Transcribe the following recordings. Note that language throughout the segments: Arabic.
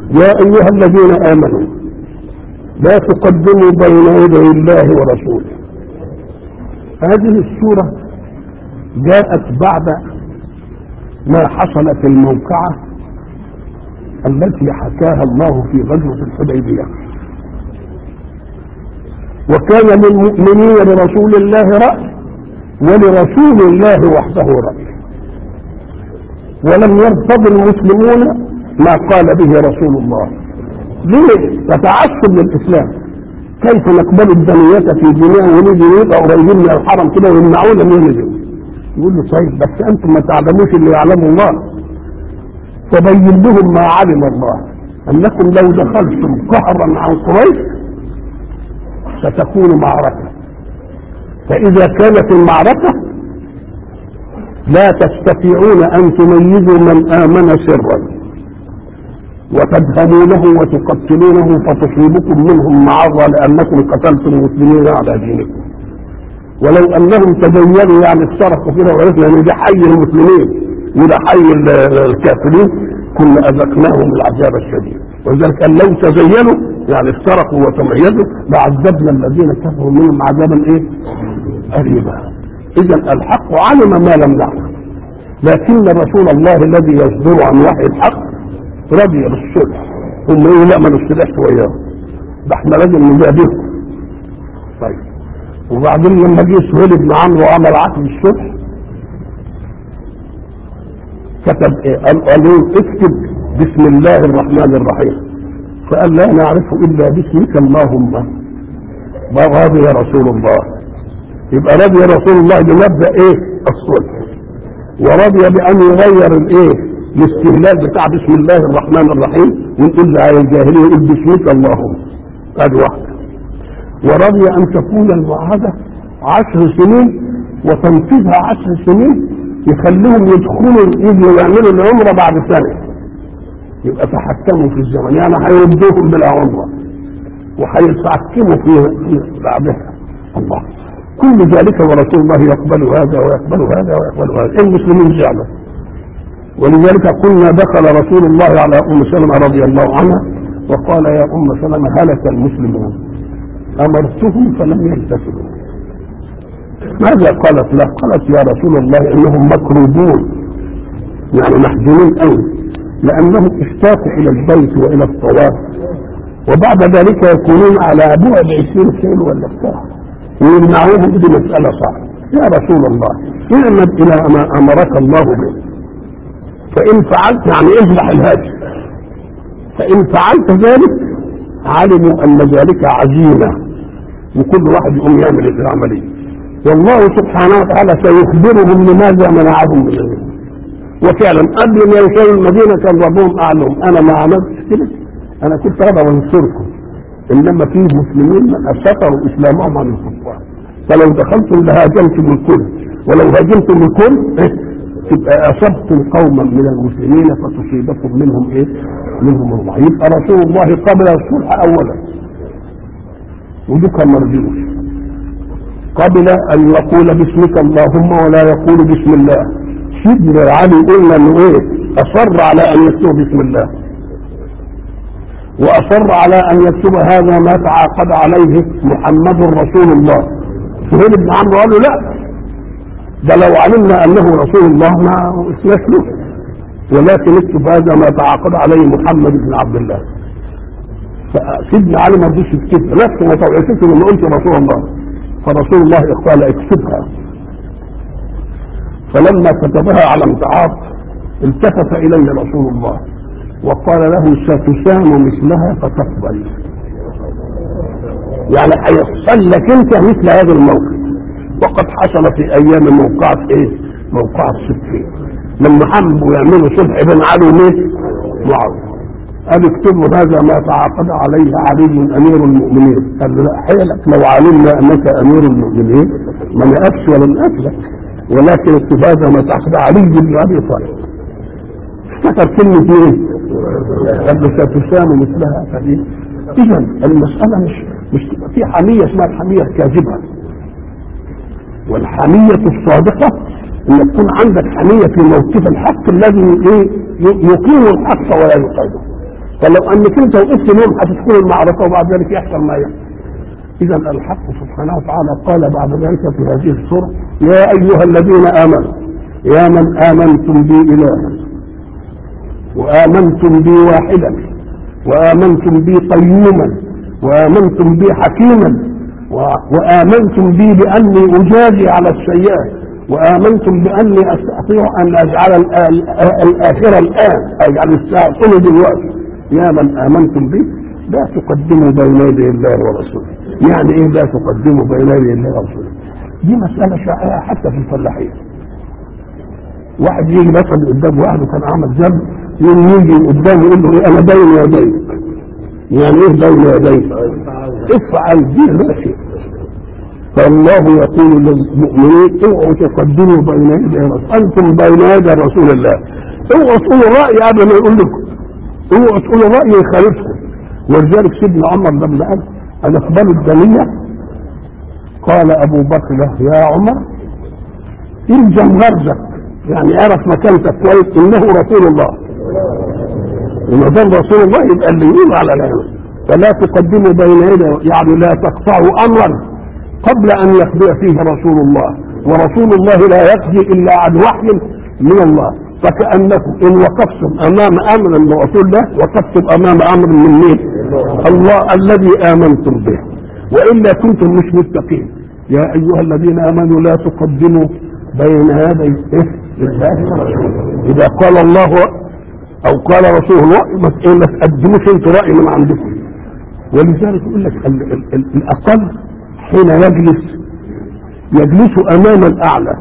يا أيها الذين آمنوا لا تقدموا بين يدي الله ورسوله. هذه السورة جاءت بعد ما حصل في الموقعة التي حكاها الله في غزوة الحديبية، وكان للمؤمنين لرسول الله رأي ولرسول الله وحده رأي، ولم يرتضي المسلمون ما قال به رسول الله. ليه؟ تتعصب للإسلام. كيف نقبل الدنية في دنيا ونيجي نبقى قريبين من الحرم كده ويمنعونا من نجي؟ يقول له طيب بس أنتم ما تعلموش اللي يعلمه الله، فبين لهم ما علم الله، أنكم لو دخلتم قهرا عن قريش ستكون معركة، فإذا كانت المعركة لا تستطيعون أن تميزوا من آمن سرا وتدهمونه وتقتلونه فتصيبكم منهم معرة لأنكم قتلتم المسلمين على دينكم. ولو أنهم تزينوا يعني افترقوا كده وعرفنا أن ده حي المسلمين وده حي الكافرين كنا أذقناهم العذاب الشديد. ولذلك أن لو تزينوا يعني افترقوا وتميزوا لعذبنا الذين كفروا منهم عذابا ايه؟ قريبا. إذا الحق علم ما لم نعلم، لكن رسول الله الذي يصدر عن وحي الحق رضي بالصلح. هم يقولوا لا ما نصلحش وياه، ده احنا لازم نجابههم. طيب وبعدين لما جه سهيل بن عمرو وعمل عقد الصلح كتب ايه؟ قال له اكتب بسم الله الرحمن الرحيم، فقال لا نعرف الا باسمك اللهم راضي يا رسول الله. يبقى رضي يا رسول الله بمبدا ايه؟ الصلح، ورضي بان يغير الايه؟ الاستهلال بتاع بسم الله الرحمن الرحيم ونقول على الجاهليه يقول باسمك اللهم. ادي واحده. ورضي ان تكون المعاهده 10 سنين وتنفيذها 10 سنين يخليهم يدخلوا يجوا يعملوا العمره بعد سنه، يبقى تحكموا في الزمن، يعني هيردوهم بالعمره وهيتحكموا في بعدها. الله كل ذلك ورسول الله يقبل هذا ويقبل هذا ويقبل هذا. المسلمين زعلوا، ولذلك قلنا دخل رسول الله على ام سلمة رضي الله عنها وقال يا ام سلمة هلك المسلمون امرتهم فلم يلتفتوا. ماذا قالت له؟ قالت يا رسول الله انهم مكروبون، يعني محزونين قوي لانهم اشتاقوا الى البيت والى الطواف، وبعد ذلك يكونون على بعد 20 كيلو ولا بتاع ويمنعوهم. دي مسألة صعبة يا رسول الله، اعمد الى ما امرك الله به، فان فعلت يعني اذبح الهاجر، فان فعلت ذلك علموا ان ذلك عزيمة وكل واحد يقوم يعمل العملية، والله سبحانه وتعالى سيخبرهم لماذا منعهم من المدينة. وفعلا قبل ما يوصلوا المدينة كان ربهم اعلم انا ما عملتش كده، انا كنت ابغى انصركم، انما في مسلمين ستروا اسلامهم عن الكفار، فلو دخلتم لهاجمتم الكل، ولو هاجمتم الكل تبقى اصبتم قوما من المسلمين فتصيبكم منهم ايه؟ منهم الله. يبقى رسول الله قبل الصلح اولا ودك مرجوش، قبل ان يقول باسمك اللهم ولا يقول بسم الله. سيدنا علي قلنا انه ايه؟ اصر على ان يكتب بسم الله، واصر على ان يكتب هذا ما تعاقد عليه محمد رسول الله. سهيل بن عمرو قال له لا، ده لو علمنا انه رسول الله ما اسمش له، ولكن اكتب هذا ما تعاقد عليه محمد بن عبد الله. فسيدنا علي ما رضيش يكتبها، نفسه ما توعيته لما قلت رسول الله، فرسول الله قال اكتبها. فلما كتبها على امتعاض التفت الي رسول الله وقال له ستسام مثلها فتقبل، يعني هيحصل لك انت مثل هذا الموقف. وقد حصل في ايام موقعة ايه؟ موقعة صفين، لما حبوا يعملوا صلح بين علي ومين؟ معاوية. قال اكتبوا هذا ما تعاقد عليه علي امير المؤمنين. قال له لا حيلك، لو علمنا انك امير المؤمنين ما نقفش ولا نقفلك، ولكن اكتب هذا ما تعاقد علي بن ابي طالب. افتكر كلمة ايه؟ قال له ستسام مثلها فدي. اذا المسألة مش في حمية اسمها الحمية الكاذبة، والحمية الصادقة ان تكون عندك حمية في موقف الحق الذي يقيم الحق ولا يقيمه. فلو انك انت وقفت لهم هتدخل المعركه وبعد ذلك يحصل ما يحصل. اذا الحق سبحانه وتعالى قال بعد ذلك في هذه السوره: يا ايها الذين امنوا، يا من امنتم بي الها وامنتم بي واحدا وامنتم بي قيوما وامنتم بي حكيما وامنتم بي باني اجازي على السيئات وامنتم باني استطيع ان اجعل الاخره الان، اجعل الساعه دلوقتي. يا من امنتم بي لا تقدموا بين يدي الله ورسوله. يعني ايه لا تقدموا بين يدي الله ورسوله؟ دي مساله شائعه حتى في الفلاحين. واحد يجي مثلا قدام واحد وكان عمل ذنب، يوم يجي قدامه يقول له ايه؟ انا بين يديك. يعني ايه بين يديك؟ افعل دي لا شيء. فالله يقول للمؤمنين: اوعوا تقدموا بين يدي رسول، انتم بين يدي رسول الله. اوعوا تقولوا راي قبل ما يقول لكم، اوعوا تقولوا راي يخالفكم. ولذلك سيدنا عمر لما قال: الاقبال الدنيه، قال ابو بكر له: يا عمر الزم غرزك، يعني اعرف مكانتك كويس، انه رسول الله، وما دام رسول الله يبقى اللي يقول على العلم. فلا تقدموا بين يدي، يعني لا تقطعوا امرا قبل ان يقضي فيه رسول الله، ورسول الله لا يقضي الا عن وحي من الله. فكأنكم ان وقفتم امام امر من رسول الله وقفتم امام امر من مين؟ الله الذي امنتم به، والا كنتم مش متقين. يا ايها الذين امنوا لا تقدموا بين يدي الله ورسوله. اذا قال الله او قال رسول الله ما تقدموش انتوا راي من عندكم. ولذلك يقول لك الاقل حين يجلس امام الاعلى.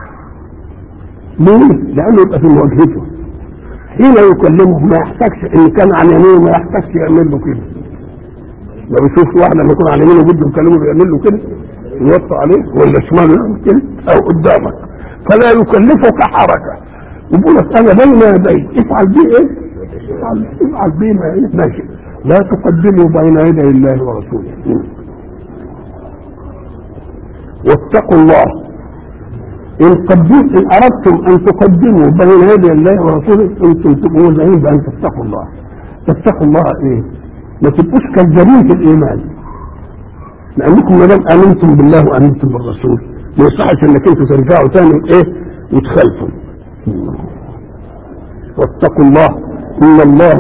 ليه؟ لانه يبقى في مواجهته. حين يكلمه ما يحتاجش، ان كان عن يمينه ما يحتاجش يعمل له كده. لو يشوف واحد لما يكون عن يمينه بده يكلمه بيعمل له كده، يوطي عليه، ولا شماله يعمل كده، او قدامك. فلا يكلفك حركه، يقول لك انا بين يديك افعل بيه ايه؟ افعل بيه ما ايه؟ ماشي. لا تقدموا بين يدي الله ورسوله. واتقوا الله إن أردتم أن تقدموا بين يدي الله ورسوله، أنتم تبقوا زعيم بأن تتقوا الله. تتقوا الله إيه؟ ما تبقوش كذابين في الإيمان، لأنكم ما دام آمنتم بالله وآمنتم بالرسول ما يصحش إنك أنتم ترجعوا ثاني إيه؟ وتخالفوا. واتقوا الله إن الله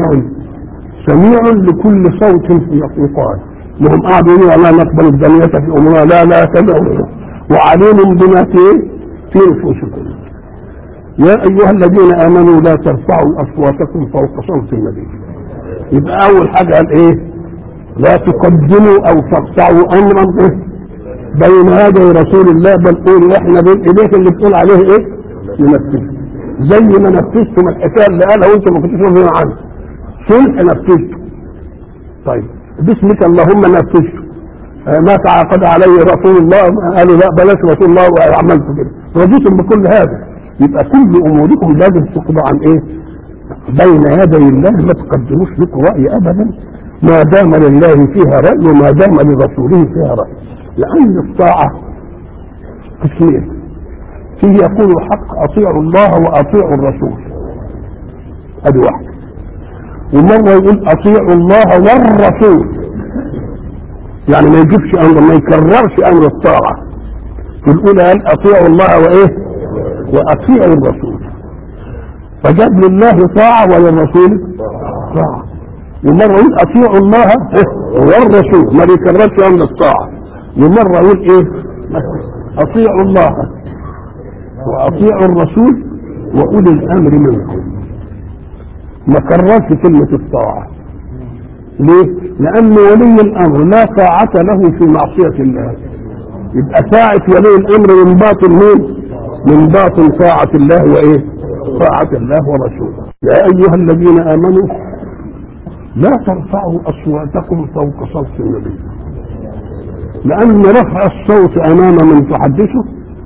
سميع لكل صوت يقال. وهم قاعدوا يقولوا لا نقبل الدنيا في امورنا، لا كذا، وعليم بما في نفوسكم. يا ايها الذين امنوا لا ترفعوا اصواتكم فوق صوت النبي. يبقى اول حاجه قال ايه؟ لا تقدموا او تقطعوا امرا بين يدي رسول الله، بل قولوا احنا بين ايديك اللي بتقول عليه ايه؟ ننفذه. زي ما نفذتم الحكايه اللي قالها وانتم ما كنتوش راضيين عنها، صلح نفذته. طيب باسمك اللهم نفذته. ما تعاقد عليه رسول الله قالوا لا بلاش رسول الله وعملت كده، رضيتم بكل هذا. يبقى كل اموركم لازم تقضى عن ايه؟ بين يدي الله. ما تقدموش لكم راي ابدا ما دام لله فيها راي وما دام لرسوله فيها راي. لان الطاعه قسمين، فيه يقول الحق اطيعوا الله واطيعوا الرسول، ادي واحد. ومره يقول اطيعوا الله والرسول، يعني ما يجيبش امر، ما يكررش امر الطاعه. في الاولى قال اطيعوا الله وايه؟ واطيعوا الرسول، فجاب لله طاعه وللرسول طاعه. ومره يقول اطيعوا الله والرسول، ما بيكررش امر الطاعه. ومره يقول ايه؟ اطيعوا الله واطيعوا الرسول واولي الامر منكم. ما كررش كلمه الطاعه. ليه؟ لأن ولي الأمر لا طاعة له في معصية الله. يبقى طاعة ولي الأمر من باطن مين؟ من باطن طاعة الله وإيه؟ طاعة الله ورسوله. يا أيها الذين آمنوا لا ترفعوا أصواتكم فوق صوت النبي. لأن رفع الصوت أمام من تحدثه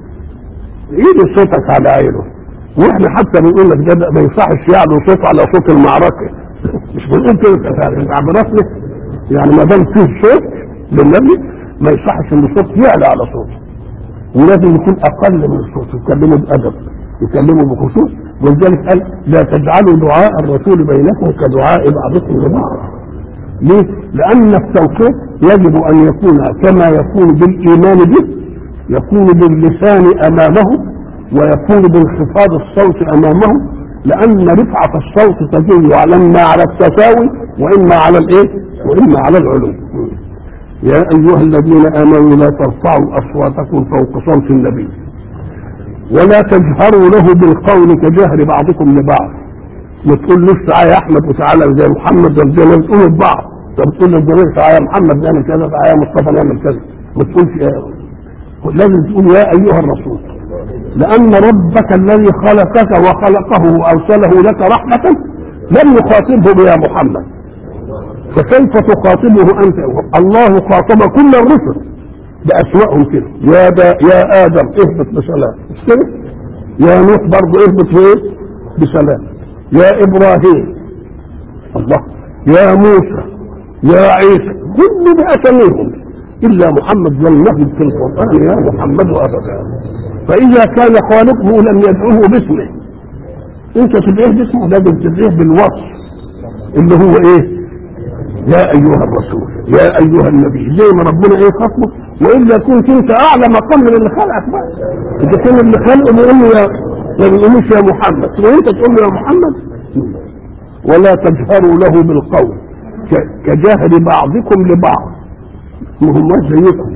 يجي صوتك على عينه. وإحنا حتى بنقول لك ده ما يصحش يعلو صوت على صوت المعركة. مش بنقول كده تعبيراتنا، يعني ما دام فيه صوت للنبي ما يصحش ان الصوت يعلى على صوته، ولازم يكون اقل من الصوت. يكلمه بادب، يكلمه بخصوص، ولذلك قال لا تجعلوا دعاء الرسول بينكم كدعاء بعضكم لبعض. ليه؟ لأن التوقيت يجب أن يكون كما يكون بالإيمان به، يكون باللسان أمامه، ويكون بانخفاض الصوت أمامه، لأن رفعة الصوت تدل على إما على التساوي وإما على الإيه؟ وإما على العلو. يا أيها الذين آمنوا لا ترفعوا أصواتكم فوق صوت النبي ولا تجهروا له بالقول كجهر بعضكم لبعض. ما تقولوش تعالى يا أحمد وتعالى زي محمد زي ما بتقولوا لبعض. طب تقول للزميل تعالى يا محمد نعمل كذا، تعالى يا مصطفى نعمل كذا. ما تقولش لازم تقول يا أيها الرسول، لأن ربك الذي خلقك وخلقه وأرسله لك رحمة لم يخاطبه يا محمد، فكيف تخاطبه أنت؟ الله خاطب كل الرسل بأسمائهم كده، يا آدم اهبط بسلام، يا نوح برضه اهبط بسلام، يا إبراهيم الله، يا موسى، يا عيسى، كل بأسمائهم، إلا محمد لم يهبط في القرآن يا محمد أبدا. فإذا كان خالقه لم يدعوه باسمه، انت تدعيه باسمه، لازم تدعيه بالوصف اللي هو ايه؟ يا ايها الرسول، يا ايها النبي، زي ما ربنا ايه خصمه. والا كنت انت اعلى مقام من اللي خلقك بقى. اذا كان اللي خلقه بيقول له ما بيقولوش يا محمد، وانت تقول له يا محمد. ولا تجهروا له بالقول كجهر بعضكم لبعض، وهم زيكم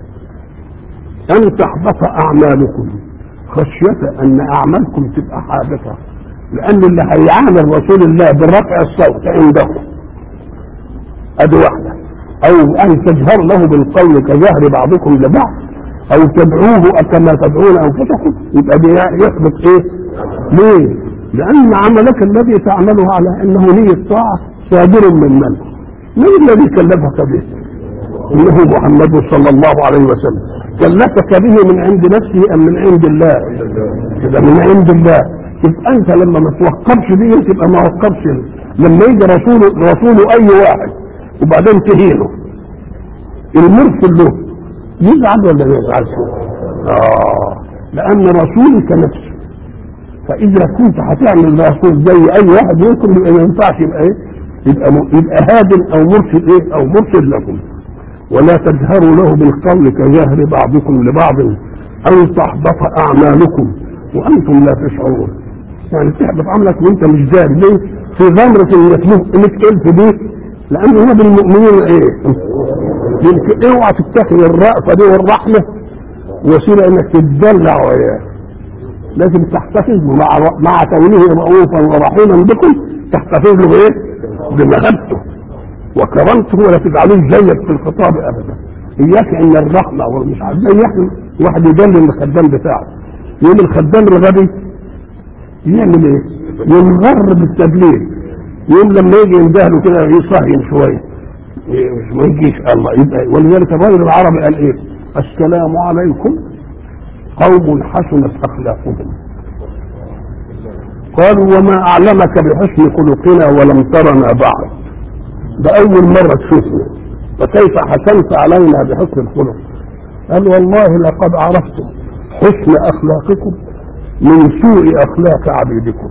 أن تحبط أعمالكم، خشية أن أعمالكم تبقى حابطة. لأن اللي هيعامل رسول الله برفع الصوت عنده أدي واحدة، أو أن تجهر له بالقول كجهر بعضكم لبعض، أو تدعوه كما تدعون أنفسكم، يبقى يحبط إيه؟ ليه؟ لأن عملك الذي تعمله على أنه نية طاعة صادر من من الذي كلفك به؟ إنه محمد صلى الله عليه وسلم. كلفك به من عند نفسه أم من عند الله؟ إذا من عند الله، يبقى أنت لما ما توقفش به تبقى ما وقفش. لما يجي رسول أي واحد وبعدين تهينه المرسل له يزعل ولا ما يزعلش؟ لأن رسولك نفسه. فإذا كنت هتعمل رسول زي أي واحد يمكن ما ينفعش يبقى إيه؟ يبقى هادم أو مرسل إيه؟ أو مرسل لكم. ولا تجهروا له بالقول كجهر بعضكم لبعض أن تحبط أعمالكم وأنتم لا تشعرون. يعني تحبط عملك وأنت مش داري. ليه؟ في ضمرة إنك ألف دي، لأن هو بالمؤمنين إيه؟ يمكن اوعى تتخذ الرأفة دي والرحمة وسيلة إنك تتدلع وياه. لازم تحتفظ مع كونه رؤوفا ورحيما بكم، تحتفظ له بإيه؟ بمهابته وكرمته، ولا تجعلوه زيك في الخطاب ابدا. اياك ان الرحمه والمش عارف زي واحد يدلل الخدام بتاعه، يقول الخدام الغبي يعمل ايه؟ ينغر بالتدليل، يقول لما يجي يندهله كده يصهين شويه ما يجيش الله يبقى. ولذلك الرجل العربي قال ايه؟ السلام عليكم قوم حسنت اخلاقهم. قالوا وما اعلمك بحسن خلقنا ولم ترنا بعد. ده أول مرة تشوفنا، فكيف حكمت علينا بحسن الخلق؟ قال والله لقد عرفت حسن أخلاقكم من سوء أخلاق عبيدكم.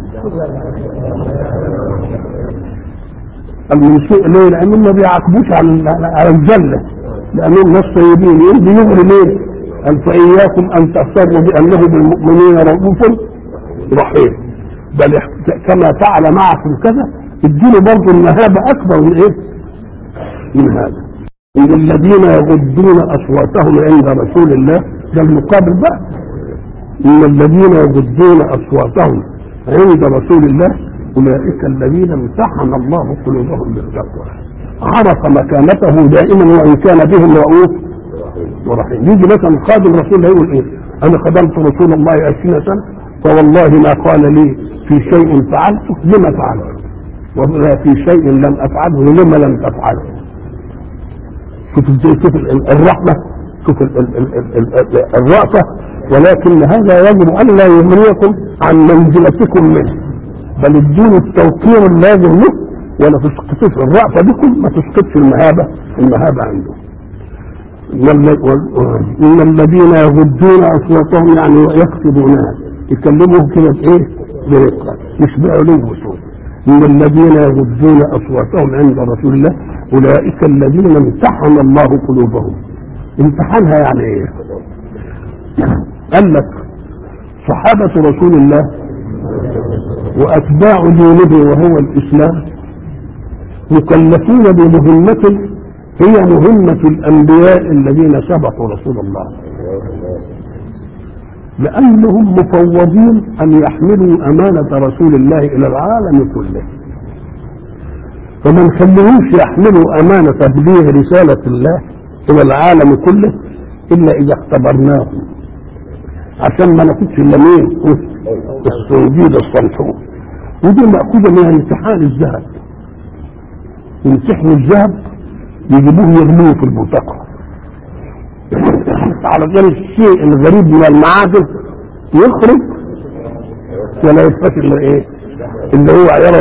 قال من سوء ليه؟ لأنهم ما بيعاقبوش على الجنة، لأنهم ناس طيبين. يرضي يغري ليه؟ قال فإياكم أن تغتروا بأنه بالمؤمنين رؤوف رحيم، بل كما فعل معكم كذا اديله برضه المهابة أكبر من إيه؟ من هذا. إن الذين يغضون أصواتهم عند رسول الله، ده المقابل بقى. إن الذين يغضون أصواتهم عند رسول الله أولئك الذين امتحن الله قلوبهم بالتقوى، عرف مكانته دائما وإن كان بهم رؤوف ورحيم. يجي مثلا خادم رسول الله يقول إيه؟ أنا خدمت رسول الله 20 سنة فوالله ما قال لي في شيء فعلته لما فعلته، ولا في شيء لم أفعله لما لم تفعله. شوف الرحمة، شوف الرأفة. ولكن هذا يجب أن لا يغنيكم عن منزلتكم منه، بل ادون التوقير اللازم له، ولا تسقطوش الرأفة بكم، ما تسقطش المهابة عنده. إن الذين يغضون أصواتهم يعني يخفضونها، يكلموه كده بإيه؟ برقة، مش بعلو صوت. من الذين يغضون اصواتهم عند رسول الله اولئك الذين امتحن الله قلوبهم. امتحانها يعني ايه؟ قال لك صحابة رسول الله واتباع دينه وهو الاسلام مكلفون بمهمة هي مهمة الانبياء الذين سبقوا رسول الله، لأنهم مفوضين أن يحملوا أمانة رسول الله إلى العالم كله، فما نخليهمش يحملوا أمانة تبليغ رسالة الله إلى العالم كله إلا إذا اختبرناهم، عشان ما ناخدش إلا مين؟ الصنديد الصنطور. ودي مأخوذة من امتحان الذهب. يمتحنوا الذهب يجيبوه يغلوه في البطاقة على غير الشيء الغريب من المعادن يخرج ولا يثبت الا ايه؟ اللي هو عيار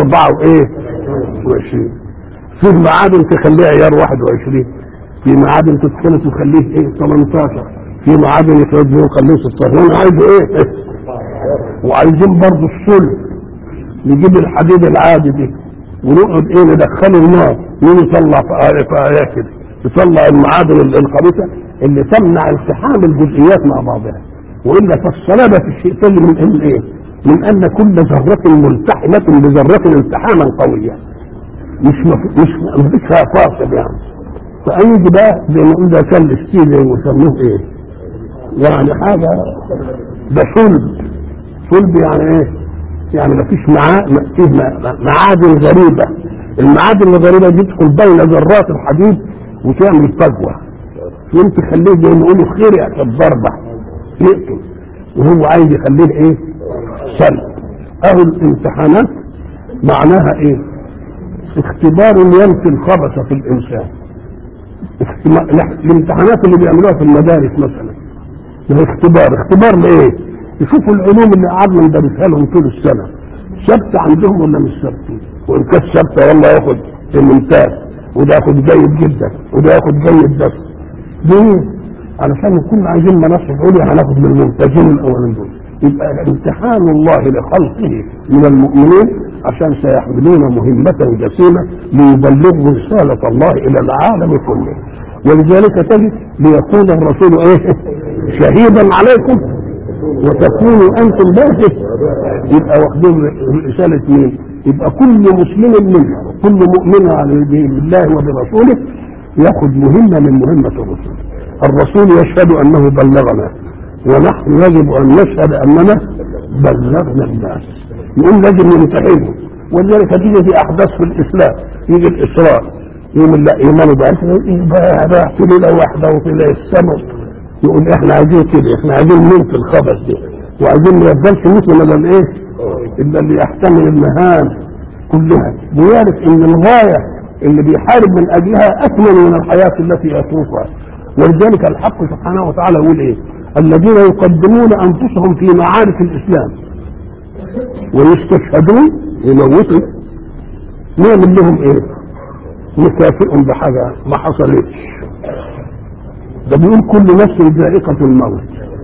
24. في معادن تخليه عيار 21، في معادن تدخله تخليه ايه 18، في معادن يخرجه ويخليه 16. وانا عايزه ايه؟ وعايزين برضه الصلب نجيب الحديد العادي دي ونقعد ايه ندخله النار يطلع في ايات كده، يطلع المعادن الخبيثه اللي تمنع التحام الجزئيات مع بعضها. والا فالصلابه في الشيء تجي من ان ايه؟ من ان كل ذره ملتحمه بذره التحاما قويه، مش فيها فاصل يعني. فايجي بقى زي ما قلنا كان الستيل وسموه ايه؟ يعني حاجه ده صلب يعني ايه؟ يعني ما فيش معادن غريبه. المعادن الغريبه دي تدخل بين ذرات الحديد وتعمل فجوه، يوم تخليه زي ما يقولوا خير في الضربه يقتل، وهو عايز يخليه ايه؟ سلب. اهو الامتحانات معناها ايه؟ اختبار ينفي الخبث في الانسان. الامتحانات اللي بيعملوها في المدارس مثلا ده اختبار لايه؟ يشوفوا العلوم اللي قعدنا ندرسها لهم طول السنه ثابته عندهم ولا مش ثابته، وان كانت ثابته والله ياخد الممتاز، وده ياخد جيد جدا، وده ياخد جيد بس. ليه؟ علشان كنا عايزين مناصب عليا هناخد من الممتازين الاولين دول. يبقى امتحان الله لخلقه من المؤمنين عشان سيحملون مهمة جسيمة ليبلغوا رسالة الله الى العالم كله. ولذلك تجد ليكون الرسول ايه؟ شهيدا عليكم وتكونوا انتم باهت. يبقى واخدين رسالة مين؟ يبقى كل مسلم منه، كل مؤمن على بالله وبرسوله ياخذ مهمة من مهمة الرسول. الرسول يشهد انه بلغنا، ونحن يجب ان نشهد اننا بلغنا الناس. يقول لازم نمتحنه. ولذلك تيجي في احداث في الاسلام، يجي الاسراء يوم لا ايمانه بقى في ليله واحده وفي ليله السماء، يقول احنا عايزين كده، احنا عايزين ننفي الخبث ده، وعايزين ما يفضلش مثل الايه؟ الا اللي يحتمل المهام كلها، ويعرف ان الغايه اللي بيحارب من اجلها اكمل من الحياه التي يطوفها. ولذلك الحق سبحانه وتعالى يقول ايه؟ الذين يقدمون انفسهم في معارك الاسلام ويستشهدون يموتوا، نعمل لهم ايه؟ نكافئهم بحاجه ما حصلتش. ده بيقول كل نفس ذائقة الموت،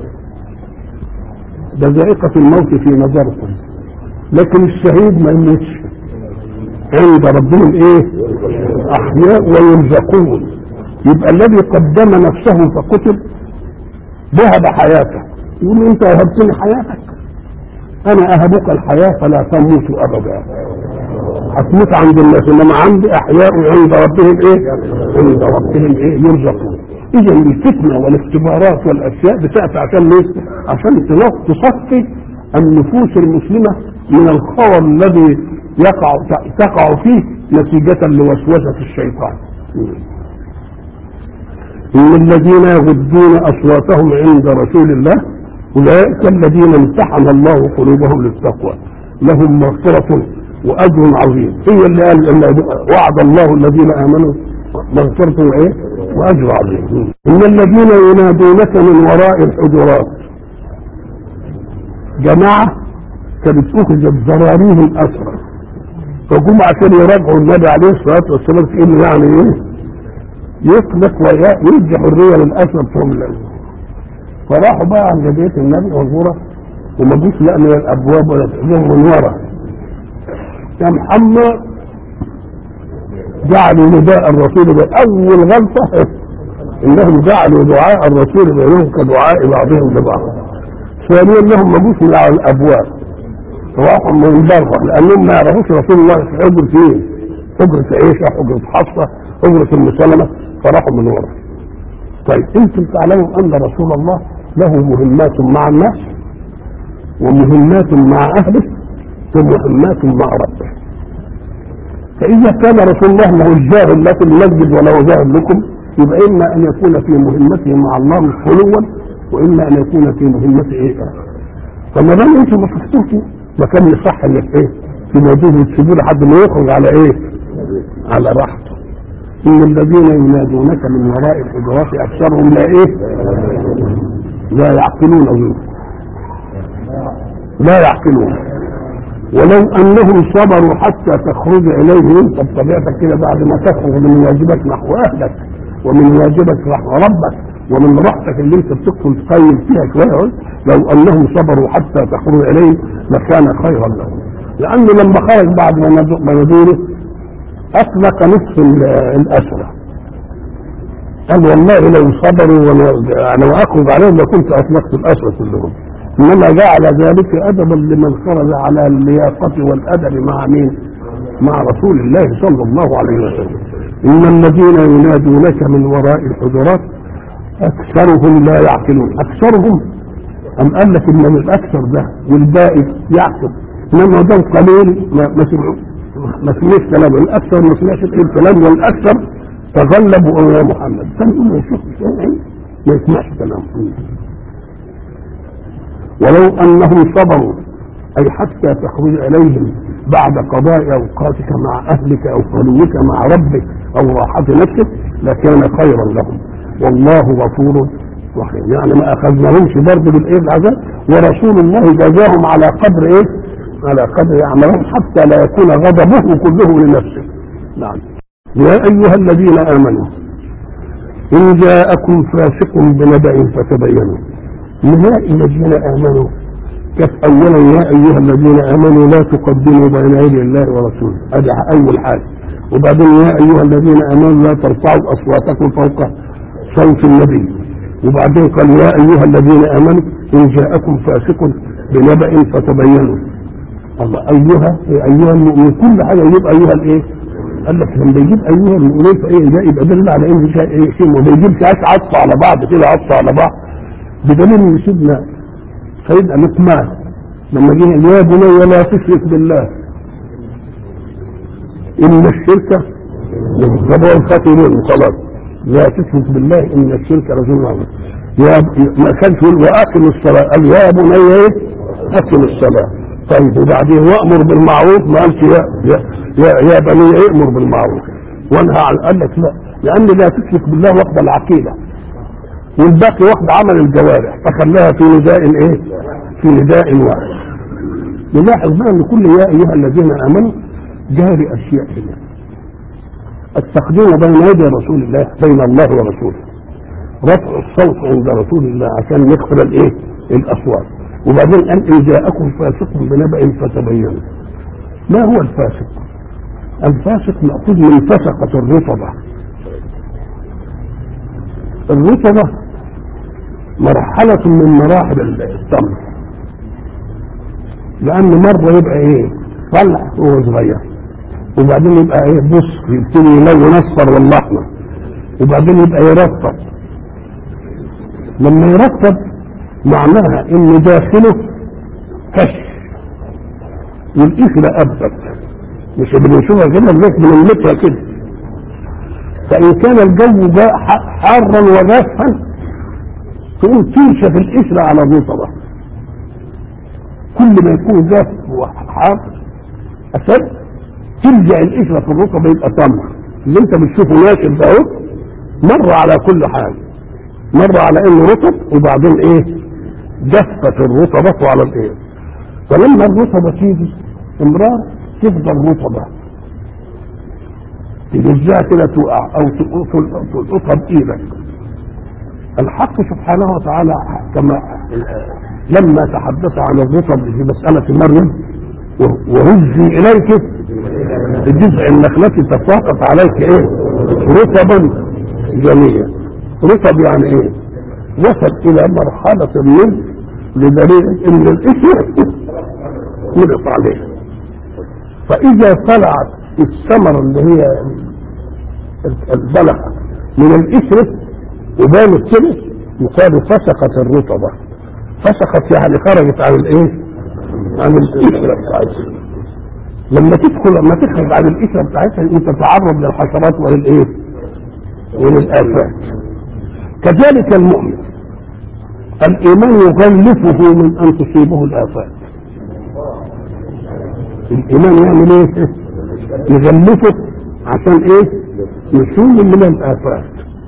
ده ذائقة الموت في نظركم، لكن الشهيد ما يموتش عند ربهم ايه؟ احياء ويرزقون. يبقى الذي قدم نفسه فقتل ذهب حياته، يقول انت وهبتني حياتك، انا اهبك الحياة فلا تموت ابدا، هتموت عند الناس، انما عندي احياء عند ربهم ايه؟ عند ربهم ايه؟ يرزقون. اذا الفتنة والاختبارات والاشياء بتأتي عشان ايه؟ عشان تصفي النفوس المسلمة من الخور الذي تقع فيه نتيجة لوسوسة الشيطان. إن الذين يغضون أصواتهم عند رسول الله أولئك الذين امتحن الله قلوبهم للتقوى لهم مغفرة وأجر عظيم. هي اللي قال وعد الله الذين آمنوا مغفرة وإيه؟ وأجر عظيم. إن الذين ينادونك من وراء الحجرات جماعة كانت أخذت ذراريهم أسرى، فقوم عشان يراجعوا النبي عليه الصلاة والسلام في إنه يعني إيه؟ يطلق ويرجع حرية للأسرى بتوع الأسرى. فراحوا بقى عند بيت النبي وزوره وما جوش لا من الابواب ولا تحجهم من ورا. يا محمد جعلوا نداء الرسول بأول غلطة انهم جعلوا دعاء الرسول بينهم كدعاء بعضهم لبعض. ثانيا انهم ما جوش من على الابواب، راحوا من بره لانهم ما يعرفوش رسول الله في حجر فين، حجرة عيشة، حجرة حفصة، حجرة ام سلمة، فراحوا من ورا. طيب انتم تعلموا ان رسول الله له مهمات مع الناس ومهمات مع اهله ومهمات مع ربه. فاذا كان رسول الله له الجاهل لا في المسجد ولا جاهل لكم، يبقى اما ان يكون في مهمته مع الله مش خلوا، واما ان يكون في مهمته ايه. فما دام انتم ما شفتوش ما كان يصح انك ايه في موجود وتسيبوه لحد ما يخرج على ايه، على راحته. ان الذين ينادونك من وراء الحجرات اكثرهم لا ايه، لا يعقلون، لا يعقلون. ولو انهم صبروا حتى تخرج اليه انت بطبيعتك كده بعد ما تخرج من واجبك نحو اهلك ومن واجبك نحو ربك ومن راحتك اللي انت بتدخل تقيم فيها شويه، لو انهم صبروا حتى تخرج اليه لكان خيرا لهم. لانه لما خرج بعد ما ندوره اطلق نصف الاسرى، قال والله لو صبروا وانا واخرج عليهم لكنت اطلقت الاسرى كلهم. انما جعل ذلك ادبا لمن خرج على اللياقه والادب مع مين؟ مع رسول الله صلى الله عليه وسلم. ان الذين ينادونك من وراء الحجرات اكثرهم لا يعقلون. اكثرهم ام قال لك ان الاكثر ده والباقي يعقل، انما ده قليل ما سمعش كلام الاكثر، ما سمعش الكلام والاكثر تغلبوا يا محمد، كان ما يشوفش ما يسمعش كلام. ولو انهم صبروا اي حتى تخرج اليهم بعد قضاء اوقاتك مع اهلك او خلوك مع ربك او راحة نفسك لكان خيرا لهم، والله غفور رحيم. يعني ما اخذناهمش برضه بالايه العذاب، ورسول الله جزاهم على قدر ايه، على قدر عملهم حتى لا يكون غضبه كله لنفسه. نعم. يا ايها الذين امنوا ان جاءكم فاسق بنبأ فتبينوا. يا الذين امنوا كانت اولا يا ايها الذين امنوا لا تقدموا بين يدي الله ورسوله، هذا اول حاجه. وبعدين يا ايها الذين امنوا لا ترفعوا اصواتكم فوق صوت النبي. وبعدين قال يا ايها الذين امنوا ان جاءكم فاسق بنبأ فتبينوا. الله ايها المؤمنين كل حاجه يجيب ايها الايه؟ قال لك لما يجيب ايها المؤمنين فايه ده يبقى دل على ان شيء ما بيجيبش عطف على بعض كده، عطف على بعض. بدليل ان سيدنا لقمان لما جه يا بني لا تشرك بالله ان الشرك طبعا الخاتمين خلاص، لا تشرك بالله ان الشرك رجل عظيم. يا ما كانش يقول واقم الصلاه، قال يا بني ايه اقم الصلاه. طيب وبعدين وامر بالمعروف ما قالش يا بني امر بالمعروف وانهى عن، قال لك لا لان لا تشرك بالله واخد العقيده والباقي واخد عمل الجوارح فخلاها في نداء ايه، في نداء واحد. نلاحظ بقى ان كل يا ايها الذين امنوا جاري اشياء هنا. التقديم بين يدي رسول الله بين الله ورسوله، رفع الصوت عند رسول الله عشان يخفض الايه الاصوات. وبعدين ان جاءكم فاسق بنبأ فتبينوا. ما هو الفاسق؟ الفاسق مأخوذ من فسقة الرطبة. الرطبة مرحلة من مراحل التمر، لأن مرة يبقى ايه طلع وهو صغير، وبعدين يبقى ايه بص يبتدي يلون اصفر ولا احمر، وبعدين يبقى يرطب. لما يرطب معناها ان داخله كش والقشرة أبت، مش بنشوفها كده بنلمسها كده. فإن كان الجو جاء حارا وجافا تقوم تنشف القشرة على الرطبة. كل ما يكون جاف وحار أشد ترجع القشرة في الرطبة يبقى تمر. اللي انت بتشوفه ناشف ده اهو مر على كل حاجة، مر على انه رطب وبعدين ايه جفت الرطبة على الايه. فلما الرطبة تيجي امرار تفضل رطبة تجزها كده تقع او تلقطها بايدك. الحق سبحانه وتعالى كما لما تحدث عن الرطب في مسألة مريم وهزي إليك جزء النخلة تساقط عليك إيه؟ رطبا جنيا. رطب يعني إيه؟ وصل إلى مرحلة النضج لدليل إن الإثر نقط عليه. فإذا طلعت الثمرة اللي هي البلح من الإثر وبانت كده يقال فسقت الرطبة. فسقت يعني خرجت عن الإيه؟ عن الإثر بتاعتها. لما تخرج عن الإثر بتاعتها أنت تتعرض للحشرات وللإيه؟ وللآفات. كذلك المؤمن الإيمان يغلفه من أن تصيبه الآفات. الإيمان يعمل إيه؟ يغلفه عشان إيه؟ يصون من الآفات.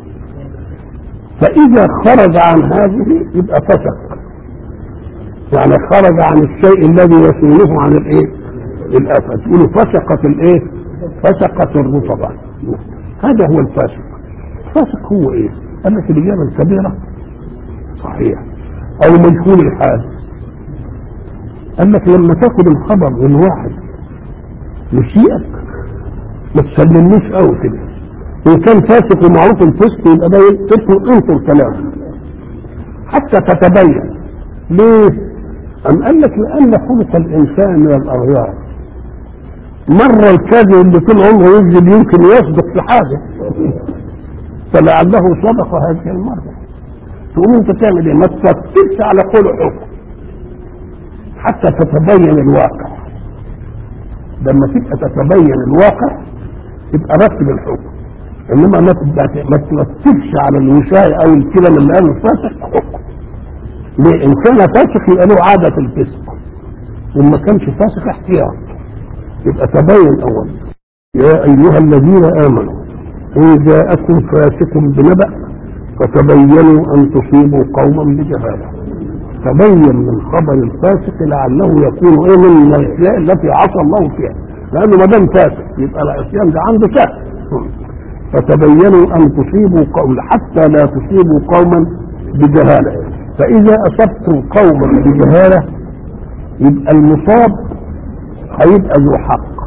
فإذا خرج عن هذه يبقى فسق، يعني خرج عن الشيء الذي يصونه عن الإيه؟ الآفات. يقولوا فسقت الإيه؟ فسقت الرطبة. هذا هو الفاسق. الفاسق هو إيه؟ قال لك الإجابة الكبيرة صحيح او مجهول الحال. قال لك لما تاخد الخبر من واحد يسيئك ما تسلمنيش قوي كده. ان كان فاسق ومعروف الفسق يبقى ده انطر كلام حتى تتبين. ليه؟ ام قال لك لان خلق الانسان من الاغيار. مره الكاذب اللي طول عمره يكذب يمكن يصدق في حاجه فلعله صدق هذه المره. تقوم انت تعمل ايه؟ ما تفكرش على قول حكم حتى تتبين الواقع. لما تبقى تتبين الواقع تبقى رتب الحكم. انما ما ترتبش على الوشاية او الكلام اللي قاله الفاسق حكم. ليه؟ ان كان فاسق يبقى له عادة الفسق، وما كانش فاسق احتياط. يبقى تبين اولا. يا ايها الذين امنوا ان جاءكم فاسق بنبأ فتبينوا ان تصيبوا قوما بجهاله. تبين من خبر الفاسق لعله يكون ايه من الاشياء التي عصى الله فيها، لانه ما دام فاسق يبقى العصيان ده عنده سهل. فتبينوا ان تصيبوا قوما حتى لا تصيبوا قوما بجهاله. فاذا اصبتم قوما بجهاله يبقى المصاب هيبقى ذو حق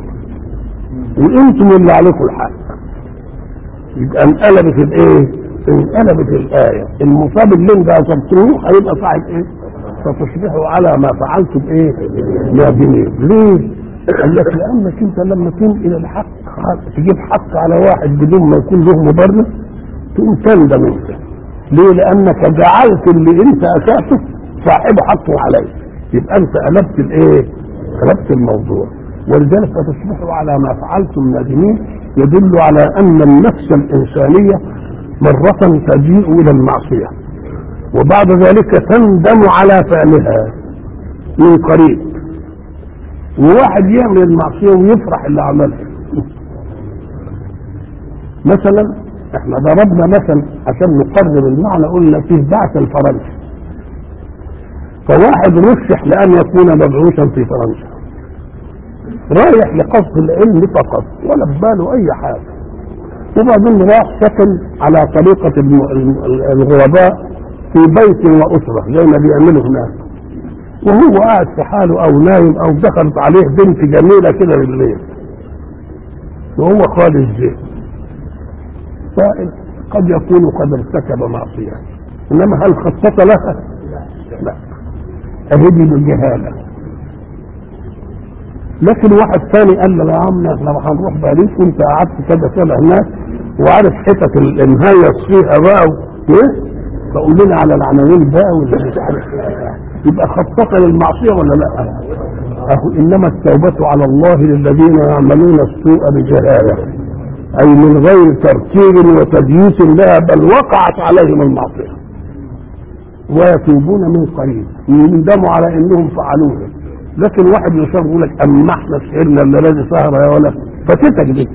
وانتم اللي عليكم الحق. يبقى انقلبت الايه؟ انقلبت الآية. المصاب اللي انت اصبتوه هيبقى صاحب ايه؟ فتصبحوا على ما فعلتم ايه؟ نادمين. ليه؟ قال لك لانك انت لما تنقل الحق تجيب حق على واحد بدون ما يكون له مبرر تقوم تندم انت. ليه؟ لانك جعلت اللي انت اساته صاحب حقه عليه. يبقى انت قلبت الايه؟ قلبت الموضوع. ولذلك فتصبحوا على ما فعلتم نادمين يدل على ان النفس الانسانيه مرة تجيء إلى المعصية وبعد ذلك تندم على فعلها من قريب. وواحد يعمل المعصية ويفرح اللي عملها. مثلا احنا ضربنا مثل عشان نقرب المعنى، قلنا فيه بعث الفرنسي. فواحد رشح لأن يكون مبعوثا في فرنسا، رايح لقصد العلم فقط ولا بباله أي حاجة. وبعدين راح سكن على طريقة الغرباء في بيت وأسرة زي ما بيعملوا هناك، وهو قاعد في حاله أو نايم أو دخلت عليه بنت جميلة كده بالليل وهو خالي الذهن، فقد يكون قد ارتكب معصية. إنما هل خطط لها؟ لا، أهدي بالجهالة. لكن واحد ثاني قال له يا عم احنا هنروح باريس وانت قعدت كذا سنه هناك وعارف حتت المهيص فيها بقى وايه؟ فقول لنا على العناوين بقى ولا مش عارف. يبقى خطط للمعصيه ولا لا؟ اهو انما التوبه على الله للذين يعملون السوء بجهاله، اي من غير ترتيب وتدييس لها بل وقعت عليهم المعصيه ويتوبون من قريب يندموا على انهم فعلوها. لكن واحد يصاب يقول لك اما احنا سهرنا الليله سهره يا ولد فتتك دي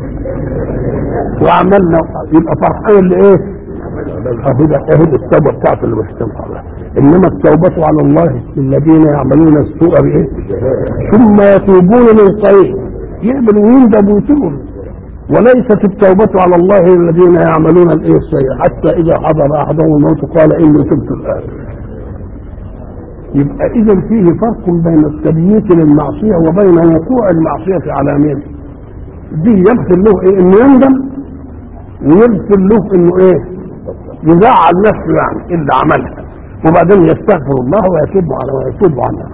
وعملنا، يبقى فرحان اللي ايه؟ اهو التوبه بتاعته اللي مش تنفع. انما التوبه على الله الذين يعملون السوء بايه؟ ثم يتوبون من قريب. يعمل ويندم ويتوب. وليست التوبه على الله الذين يعملون الايه السيئ حتى اذا حضر احدهم الموت قال اني تبت الان. يبقى اذا فيه فرق بين التبييت للمعصيه وبين وقوع المعصيه على مين. دي يغفر له ايه؟ انه يندم، ويغفر له انه ايه؟ يزعل نفسه يعني اللي عملها، وبعدين يستغفر الله ويتوب عنها.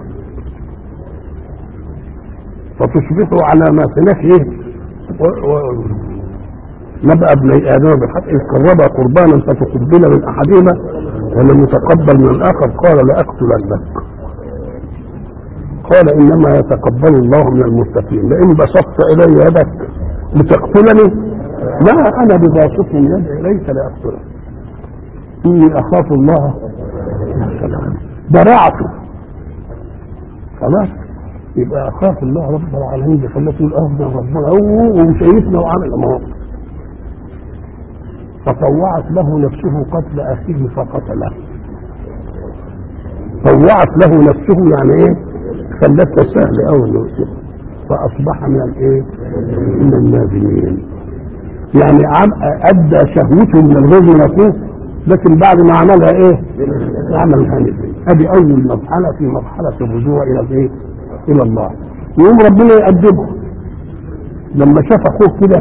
فتصبحوا على ما تنفيه نبأ ابني آدم بالحق إذ قربا قربانا فتقبل من أحدهما ولم يتقبل من الآخر قال لأقتلنك. قال إنما يتقبل الله من المتقين. لئن بسطت إلي يدك لتقتلني ما أنا بباسط يدي إليك لأقتلك إني أخاف الله. براعته خلاص. يبقى أخاف الله رب العالمين بخلته الأرض ربنا وشايفنا وعمل أمامه. فطوعت له نفسه قتل أخيه فقتله. طوعت له نفسه يعني إيه؟ خلته سهل أوي. فأصبح من الإيه؟ من النادمين. يعني أدى شهوته من الغزو نفسه، لكن بعد ما عملها إيه؟ عملها ندم. هذه أول مرحلة في مرحلة الرجوع إلى الإيه؟ إلى الله. يوم ربنا يقدمه لما شاف أخوه كده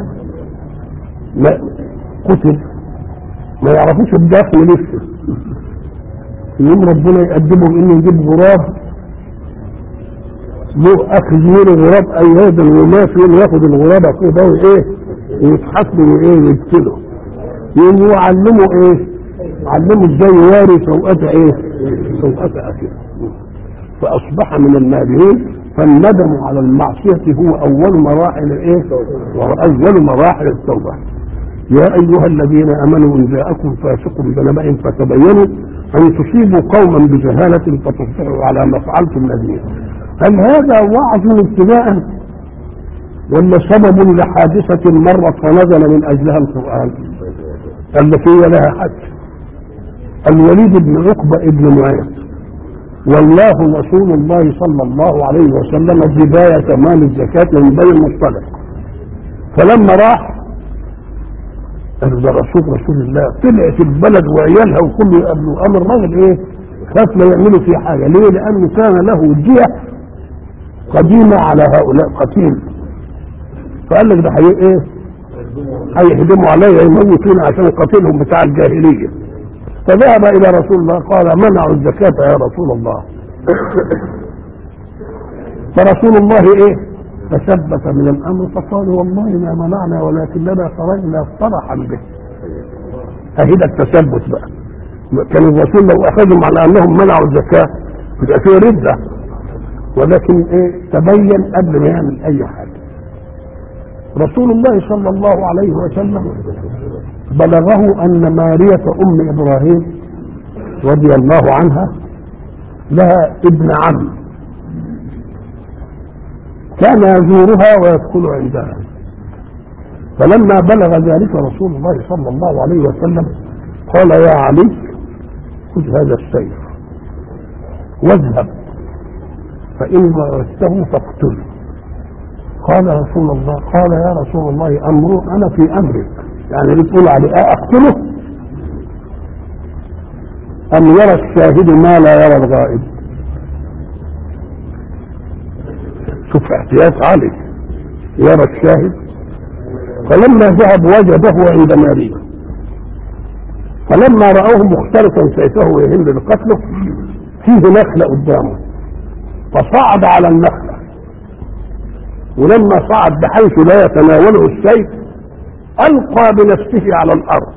قتل ما يعرفوش الداخل لسه. يوم ربنا يقدمه انه يجيب غراب له اخذ له غراب ايادا وماشي ياخد الغراب اخوه ده وايه ويضحك له وايه ويقتله. يقوم هو علمه ايه؟ علمه ازاي يواري سوءته ايه؟ سوءته اخيه. فاصبح من النادمين. فالندم على المعصيه هو اول مراحل الايه؟ واول مراحل التوبه. يا أيها الذين آمنوا إن جاءكم فاسق بنبأ فتبينوا أن تصيبوا قوما بجهالة فتصبحوا على ما فعلتم نادمين. هل هذا وعظ ابتداء ولا سبب لحادثة مرت فنزل من أجلها القرآن التي لها حد؟ الوليد بن عقبة ابن معاذ والله رسول الله صلى الله عليه وسلم بداية مال الزكاة من بني المصطلق. فلما راح ده رسول الله طلعت البلد وعيالها وكله يقابلوا. امر الراجل ايه؟ خاف لا يعملوا فيه حاجه. ليه؟ لانه كان له جهه قديمه على هؤلاء قتيل. فقال لك ده ايه؟ هيهدموا عليا يموتون عشان قتيلهم بتاع الجاهليه. فذهب الى رسول الله قال منعوا الزكاه يا رسول الله. فرسول الله ايه؟ تثبت من الامر فقال والله ما منعنا ولكننا خرجنا فرحا به. اهي ده التثبت بقى. كان الرسول لو اخذهم على انهم منعوا الزكاه يبقى فيه رده، ولكن ايه؟ تبين قبل ما يعمل اي حاجه. رسول الله صلى الله عليه وسلم بلغه ان مارية ام ابراهيم رضي الله عنها لها ابن عم كان يزورها ويدخل عندها. فلما بلغ ذلك رسول الله صلى الله عليه وسلم قال يا علي خذ هذا السيف واذهب فإن وجدته فاقتله. قال رسول الله قال يا رسول الله أمره أنا في أمرك، يعني بتقول عليه أقتله أم يرى الشاهد ما لا يرى الغائب؟ شوف احتياط علي يرى الشاهد. فلما ذهب وجده عند ماريا. فلما رأوه مختلطا سيفه ويهل لقتله فيه نخلة قدامه فصعد على النخلة. ولما صعد بحيث لا يتناوله السيف ألقى بنفسه على الأرض.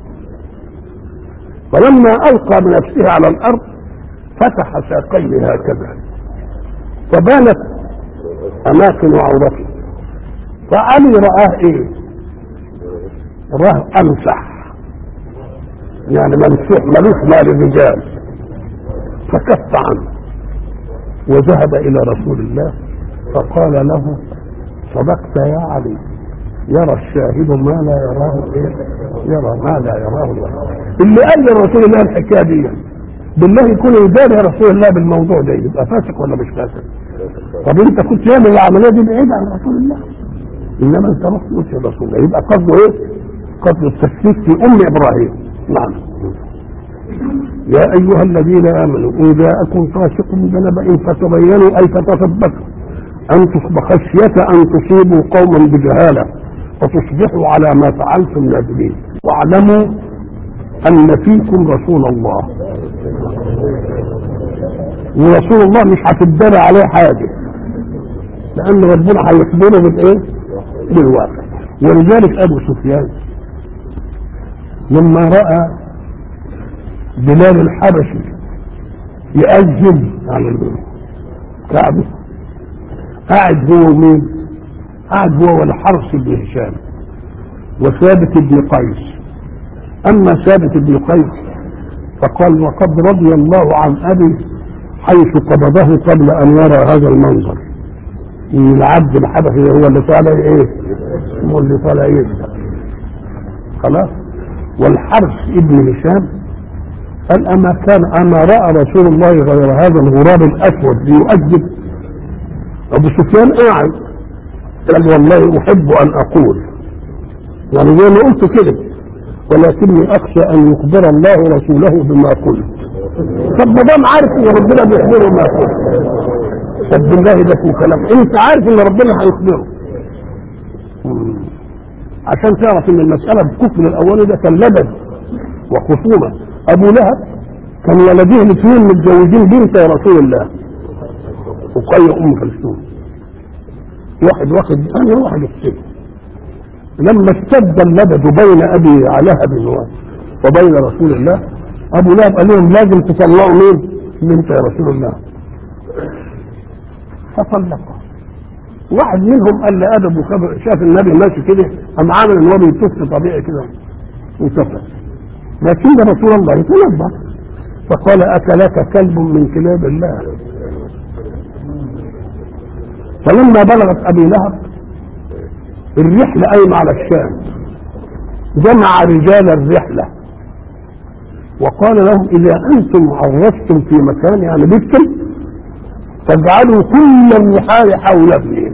فلما ألقى بنفسه على الأرض فتح ساقيه هكذا فبانت أماكن عورته. فعلي رآه إيه؟ راه أمسح، يعني ممسوح ملوش مال الرجال. فكف عنه وذهب إلى رسول الله فقال له صدقت يا علي يرى الشاهد ما لا يراه إيه؟ يرى ما لا يراه الله. اللي قال لرسول الله الحكاية دي بالله يكون يداري رسول الله بالموضوع ده يبقى فاسق ولا مش فاسق؟ طب انت كنت تعمل العمليه دي بعيد عن رسول الله، انما انت رحت قلت يا رسول الله. يبقى قصده ايه؟ قصد التشكيك في ام ابراهيم. نعم. يا ايها الذين امنوا ان جاءكم فاسق بنبأ فتبينوا اي فتثبتوا ان تصبح خشيه ان تصيبوا قوما بجهاله فتصبحوا على ما فعلتم نادمين. واعلموا ان فيكم رسول الله، ورسول الله مش هتدرى عليه حاجه لان ربنا هيخبره بالايه؟ بالواقع. ولذلك ابو سفيان لما راى بلال الحبشي يأذن على الكعبة، قاعد هو مين؟ قاعد هو والحرس بن هشام وثابت بن قيس. اما ثابت بن قيس فقال وقد رضي الله عن ابي حيث قبضه قبل ان يرى هذا المنظر، ان العبد الحبشي هو اللي طالع ايه؟ هو اللي طالع يسبح خلاص. والحرس ابن هشام قال اما راى رسول الله غير هذا الغراب الاسود ليؤدب. ابو سفيان قاعد قال والله احب ان اقول، يعني زي ما قلت كده، ولكني اخشى ان يخبر الله رسوله بما قلت. طب ما دام عارف ان ربنا بيخبره ما قلت، طب بالله ده في كلام انت عارف ان ربنا هيخبره. عشان تعرف ان المساله الكفر الاولي ده كان لبد وخصومه. ابو لهب كان ولديه الاثنين متجوزين بنت رسول الله وقي ام كلثوم، واحد واخد ثاني واحد السجن. لما اشتد اللبد بين ابي لهب وبين رسول الله، ابو لهب قال لهم لازم تطلعوا مين؟ بنت رسول الله. فطلقها. واحد منهم قال لادب وخبر شاف النبي ماشي كده قام عامل ان هو بيطف طبيعي كده وسكت، لكن رسول الله يتنبه فقال اكلك كلب من كلاب الله. فلما بلغت ابي لهب الرحله قايمه على الشام، جمع رجال الرحله وقال لهم اذا انتم عرفتم في مكان يعني بيتم فاجعلوا كل الرحال حول ابنه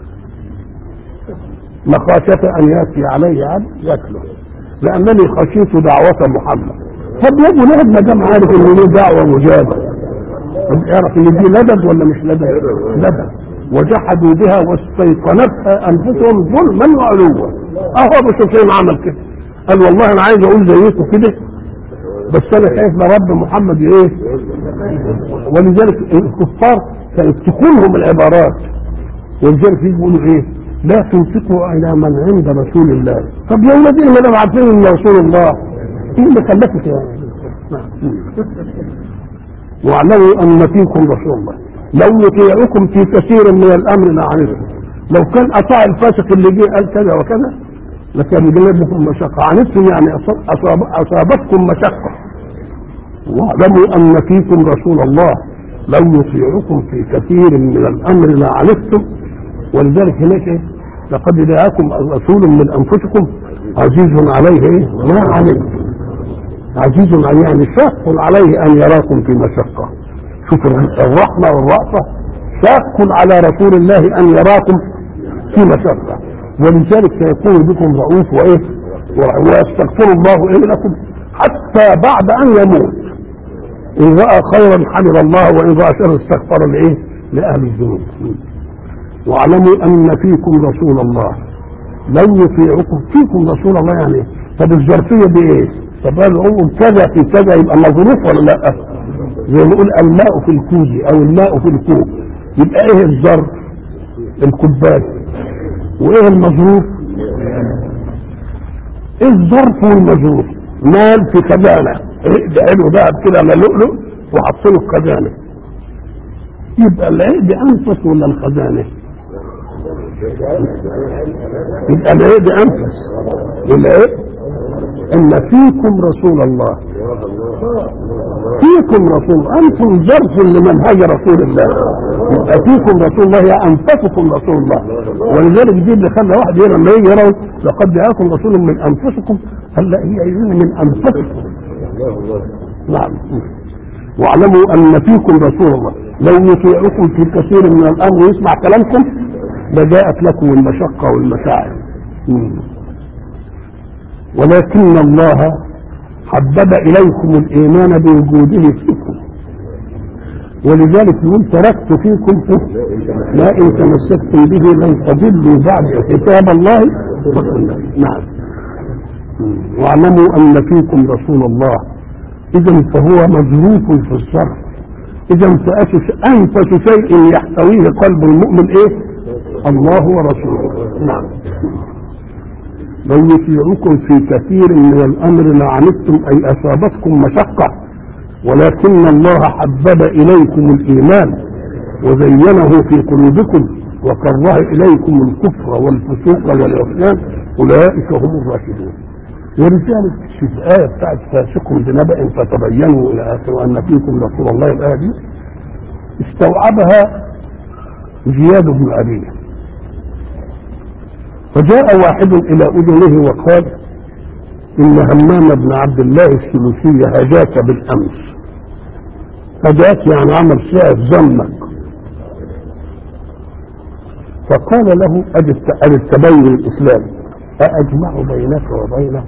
مخافه ان ياتي عليه عبد ياكله، لانني خشيت دعوه محمد. طب يا ابو لهب ما دام عارف ان له دعوه مجابه، يعرف ان دي لبد ولا مش لبد؟ لبد. وجحدوا بها واستيقنتها انفسهم ظلما وعلوا. اهو ابو سفيان عمل كده، قال والله انا عايز اقول زيكم كده بس انا خايف لرب محمد ايه. ولذلك الكفار كانت تكونهم العبارات، ولذلك يقولوا ايه؟ لا تنفقوا الى من عند رسول الله. طب يا ولدي ما انا عارفين ان رسول الله ايه اللي خلفك يعني؟ واعلموا ان فيكم رسول الله لو يطيعكم في كثير من الامر لعنتم. لو كان اطاع الفاسق اللي جه قال كذا وكذا لكان جلبكم مشقه. عنتم يعني اصابتكم مشقه. واعلموا ان فيكم رسول الله لو يطيعكم في كثير من الامر لعنتم. ولذلك هناك ايه؟ لقد جاءكم رسول من انفسكم عزيز عليه ايه؟ ما عنتم. عزيز عليه يعني شاق عليه ان يراكم في مشقه. شوف الرحمه والرأفه، شاق على رسول الله ان يراكم في مشقه، ولذلك سيكون بكم رؤوف وايه؟ ويستغفر الله ايه لكم حتى بعد ان يموت. ان راى خيرا حمد الله وان راى شرا استغفر لايه؟ لاهل الذنوب. واعلموا ان فيكم رسول الله لو يطيعكم. فيكم رسول الله يعني طب الظرفيه دي ايه؟ طب قالوا كذا في كذا يبقى مظروف ولا لا؟ زي ما نقول الماء في الكوز او الماء في الكوب، يبقى ايه الظرف؟ الكوبايه. وايه المظروف؟ ايه الظرف والمظروف؟ مال في خزانه، عقد حلو ذهب كده على لؤلؤ وحطينه في خزانه، يبقى العقد انفس ولا الخزانه؟ يبقى العقد انفس. العقد ان فيكم رسول الله، فيكم رسول، انتم ظرف لمنهج رسول الله، يبقى فيكم رسول الله يا انفسكم رسول الله. ولذلك دي اللي خلى واحد هنا لما يجي يروا لقد جاءكم رسول من انفسكم، هلا هي من انفسكم. نعم. واعلموا ان فيكم رسول الله لو يطيعكم في كثير من الامر ويسمع كلامكم لجاءت لكم المشقه والمشاعر، ولكن الله حبب إليكم الإيمان بوجوده فيكم، ولذلك يقول تركت فيكم ما إن تمسكتم به لن تضلوا بعد كتاب الله وسنة. نعم. واعلموا أن فيكم رسول الله، إذا فهو مظروف في الشرع. إذا أنفس شيء يحتويه قلب المؤمن إيه؟ الله ورسوله. نعم. لو يطيعكم في كثير من الأمر لعنتم، أي أصابتكم مشقة، ولكن الله حبب إليكم الإيمان وزينه في قلوبكم وكره إليكم الكفر والفسوق والعصيان، أولئك هم الراشدون. ولذلك في الآية بتاعت فاسق بنبأ فتبينوا إلى آخره أن فيكم رسول الله، الآية دي استوعبها زياد بن أبيه، فجاء واحد إلى أذنه وقال إن همام بن عبد الله السلوسي هجاك بالأمس. هجاك يعني عمل شيء ذمك. فقال له أجد التبين الإسلامي أأجمع بينك وبينه؟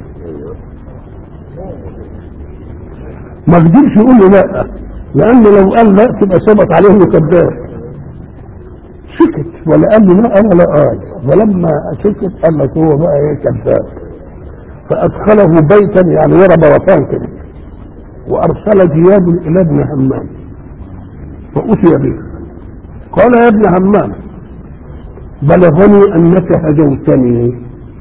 ما قدرش يقول له لا، لأنه لو قال لا تبقى ثبت عليه انه كذاب. سكت ولا قال له لا ولا قال، ولما سكت قال لك هو بقى ايه كذاب. فأدخله بيتا يعني ورا برفان كده، وأرسل زياد إلى ابن همام فأتي به. قال يا ابن همام بلغني أنك هجوتني.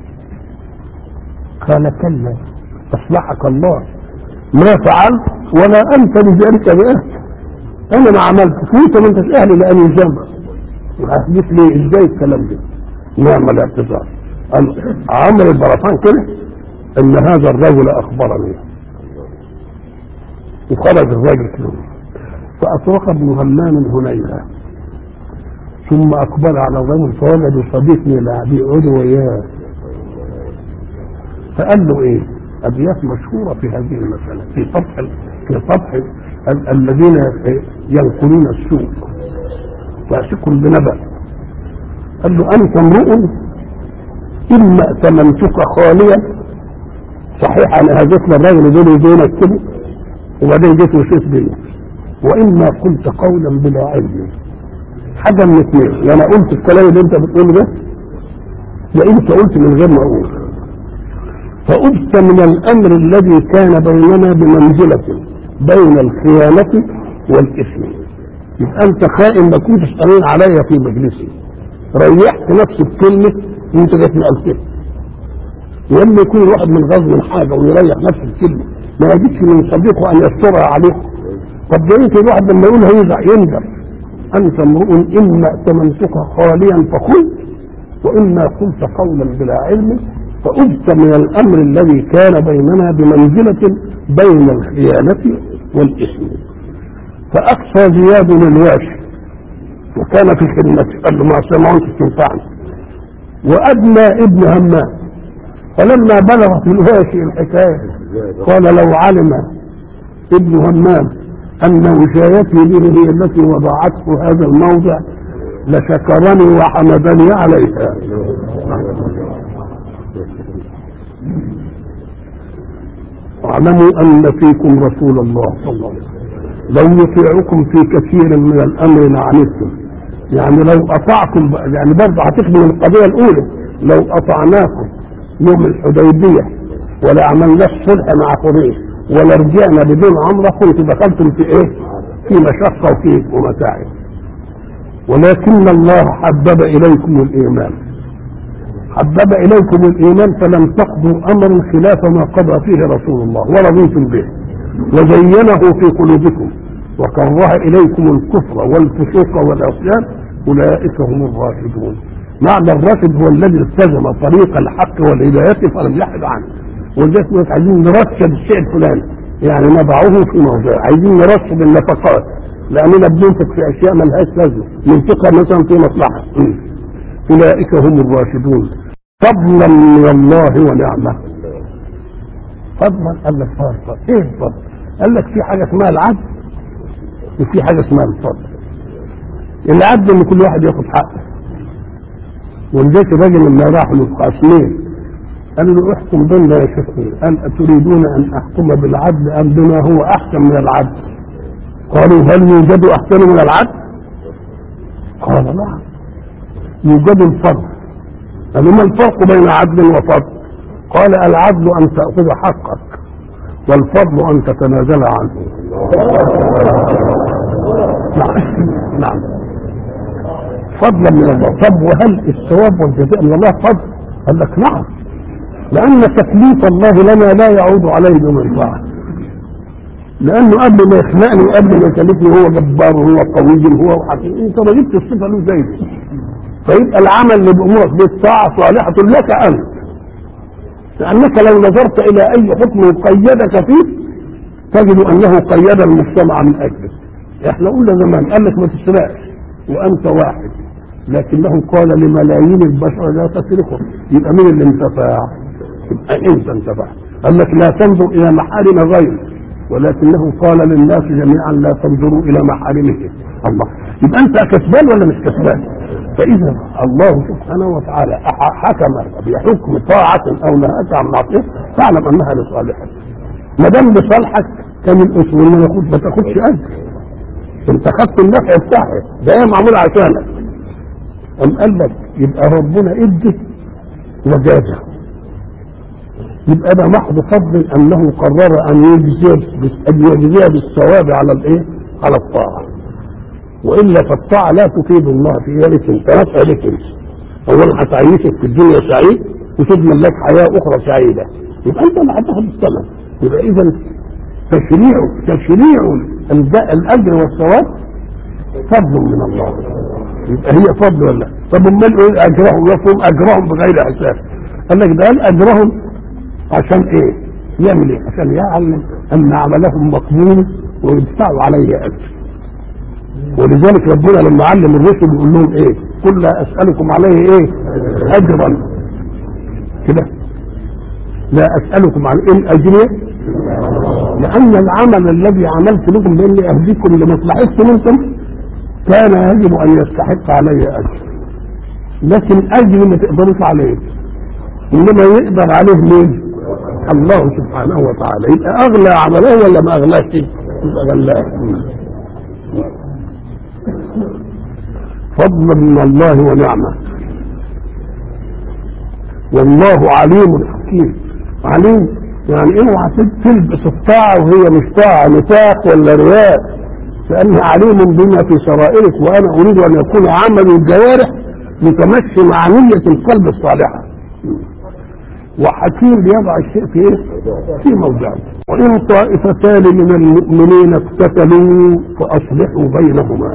قال كلا أصلحك الله، ما فعلت ولا أنت لذلك بأهل، أنا ما عملتش وأنت ما أنتش أهل لأن يجمع. أحدث لي إزاي الكلام ده؟ نعم الاعتذار. عمر البرفان كده إن هذا الرجل أخبرني، وخرج الرجل كده فأطرق ابن همام هنيها، ثم أقبل على الرجل فوجد صديق يلعب يقعد وياه، فقال له إيه؟ أبيات مشهورة في هذه المسألة في سطح الذين ينقلون السوء. فاسق بنبأ قال له أنت امرؤ إما ائتمنتك خاليا، صحيح أنا هجيت للراجل بيني وبينك كده وبعدين جيت وشيت بينك، وإما قلت قولا بلا علم. حاجة من اثنين، يا أنا قلت الكلام اللي أنت بتقوله ده، يا أنت قلت من غير ما أقول. فأبت من الأمر الذي كان بيننا بمنزلة بين الخيانة والإثم. يبقى أنت خائن ما كنتش قرين عليا في مجلسي، ريحت نفسي بكلمة وأنت جيت نقلتها. ولما يكون الواحد من غزو حاجة ويريح نفسه بكلمة ما يجيش من صديقه أن يسترها عليه. طب ده يمكن الواحد لما يقولها يندم. أنت امرؤ إما ائتمنتك خاليا فقلت، وإما قلت قولا بلا علم، فأبت من الأمر الذي كان بيننا بمنزلة بين الخيانة والإثم. فأقصى زياد الواشي وكان في خدمته، قال له ما سمعت تنفعني. وأدنى ابن همام فلما بلغت الواشي الحكاية قال لو علم ابن همام أن وشايتي به هي التي وضعته هذا الموضع لشكرني وحمدني عليها. واعلموا أن فيكم رسول الله صلى الله عليه وسلم لو يطيعكم في كثير من الأمر لعنتم، يعني لو أطعكم، يعني برضه هتخدم القضية الأولى، لو أطعناكم يوم الحديبية ولا عملنا الصلح مع قريش ولا رجعنا بدون عمرة كنت دخلتم في إيه؟ في مشقة وفي ومتاعب. ولكن الله حبب إليكم الإيمان، حبب إليكم الإيمان فلم تقضوا أمرا خلاف ما قضى فيه رسول الله ورضيتم به، وزينه في قلوبكم وكره إليكم الكفر والفسوق والعصيان، أولئك هم الراشدون. معنى الراشد هو الذي التزم طريق الحق والهداية فلم يحد عنه. ولذلك عايزين نرشد الشيء الفلاني، يعني نضعه في موضع. عايزين نرشد النفقات لأننا بننفق في أشياء ما لهاش لازمة، ننفقها مثلا في مصلحة. أولئك هم الراشدون فضلا من الله ونعمة. فضلا قال لك فضل، ايه الفضل؟ قال لك في حاجة اسمها العدل وفي حاجة اسمها الفضل. العدل ان كل واحد ياخد حقه، ولذلك الراجل لما راح له قاسمين قال له احكم بيننا يا شيخ. قال أتريدون أن أحكم بالعدل أم بما هو أحكم من العدل؟ قالوا هل يوجد أحسن من العدل؟ قال نعم يوجد الفضل. قالوا ما الفرق بين عدل وفضل؟ قال العدل أن تأخذ حقك والفضل أن تتنازل عنه. نعم فضلا من الله. طب وهل الثواب والجزاء من الله فضل؟ قال لك نعم، لأن تكليف الله لنا لا يعود عليه بمنفعة، لأنه قبل ما يخلقني وقبل ما يكلفني هو جبار وهو قوي وهو حكيم. انت ما جبت الصفة له زي، فيبقى العمل اللي بأمورك بالطاعة صالحة لك أنت، لأنك لو نظرت إلى أي حكم قيدك فيه تجد أنه قيد المجتمع من أجله. احنا قلنا زمان قال لك ما تسرقش وأنت واحد، لكنه قال لملايين البشر لا تسرقوا، يبقى مين اللي انتفع؟ يبقى انت انتفعت. قال لك لا تنظر إلى محارم غيرك، ولكنه قال للناس جميعا لا تنظروا إلى محارمه. الله، يبقى أنت كسبان ولا مش كسبان؟ فإذا الله سبحانه وتعالى حكم بحكم طاعة أو نهاك عن معصية فاعلم أنها لصالحك. ما دام لصالحك كان الأصول ما تاخدش أجر، أنت خدت النفع بتاعك ده هي معمول عشانك. أم قال لك يبقى ربنا ادي وجازه، يبقى ده محض فضل أنه قرر أن يجزي بالثواب على الإيه؟ على الطاعة. وإلا فالطاعة لا تفيد الله في ذلك، انت نفع لك انت. أولا هتعيشك في الدنيا سعيد وتضمن لك حياة أخرى سعيدة، يبقى أنت اللي هتاخد الثمن. يبقى إذا تشريع الأجر والثواب فضل من الله، يبقى هي فضل ولا؟ طب امال ايه أجرهم؟ يفهم أجرهم بغير حساب. قال لك ده قال أجرهم عشان إيه؟ يعمل إيه؟ عشان يعلم أن عملهم مقبول ويدفعوا عليه أجر. ولذلك ربنا لما علم الرسل يقول لهم ايه؟ قل لا اسالكم عليه ايه؟ اجرا كده، لا اسالكم عليه ان اجري، لان العمل الذي عملت لكم باني اهديكم لمصلحتكم انتم كان يجب ان يستحق علي اجر، لكن اجري ما تقدروش عليه، انما يقدر عليه مين؟ الله سبحانه وتعالى. يبقى اغلى عمله ولا ما اغلاش؟ يبقى غلاه. فضلا من الله ونعمه، والله عليم حكيم. عليم يعني اوعى تلبس الطاعه وهي مش طاعه، نفاق ولا رياء، فانه عليم بما في سرائرك، وانا اريد ان يكون عمل الجوارح متمشي مع نيه القلب الصالحه. وحكيم بيضع الشيء في ايه؟ في موضعه. وان طائفتان من المؤمنين اقتتلوا فاصلحوا بينهما.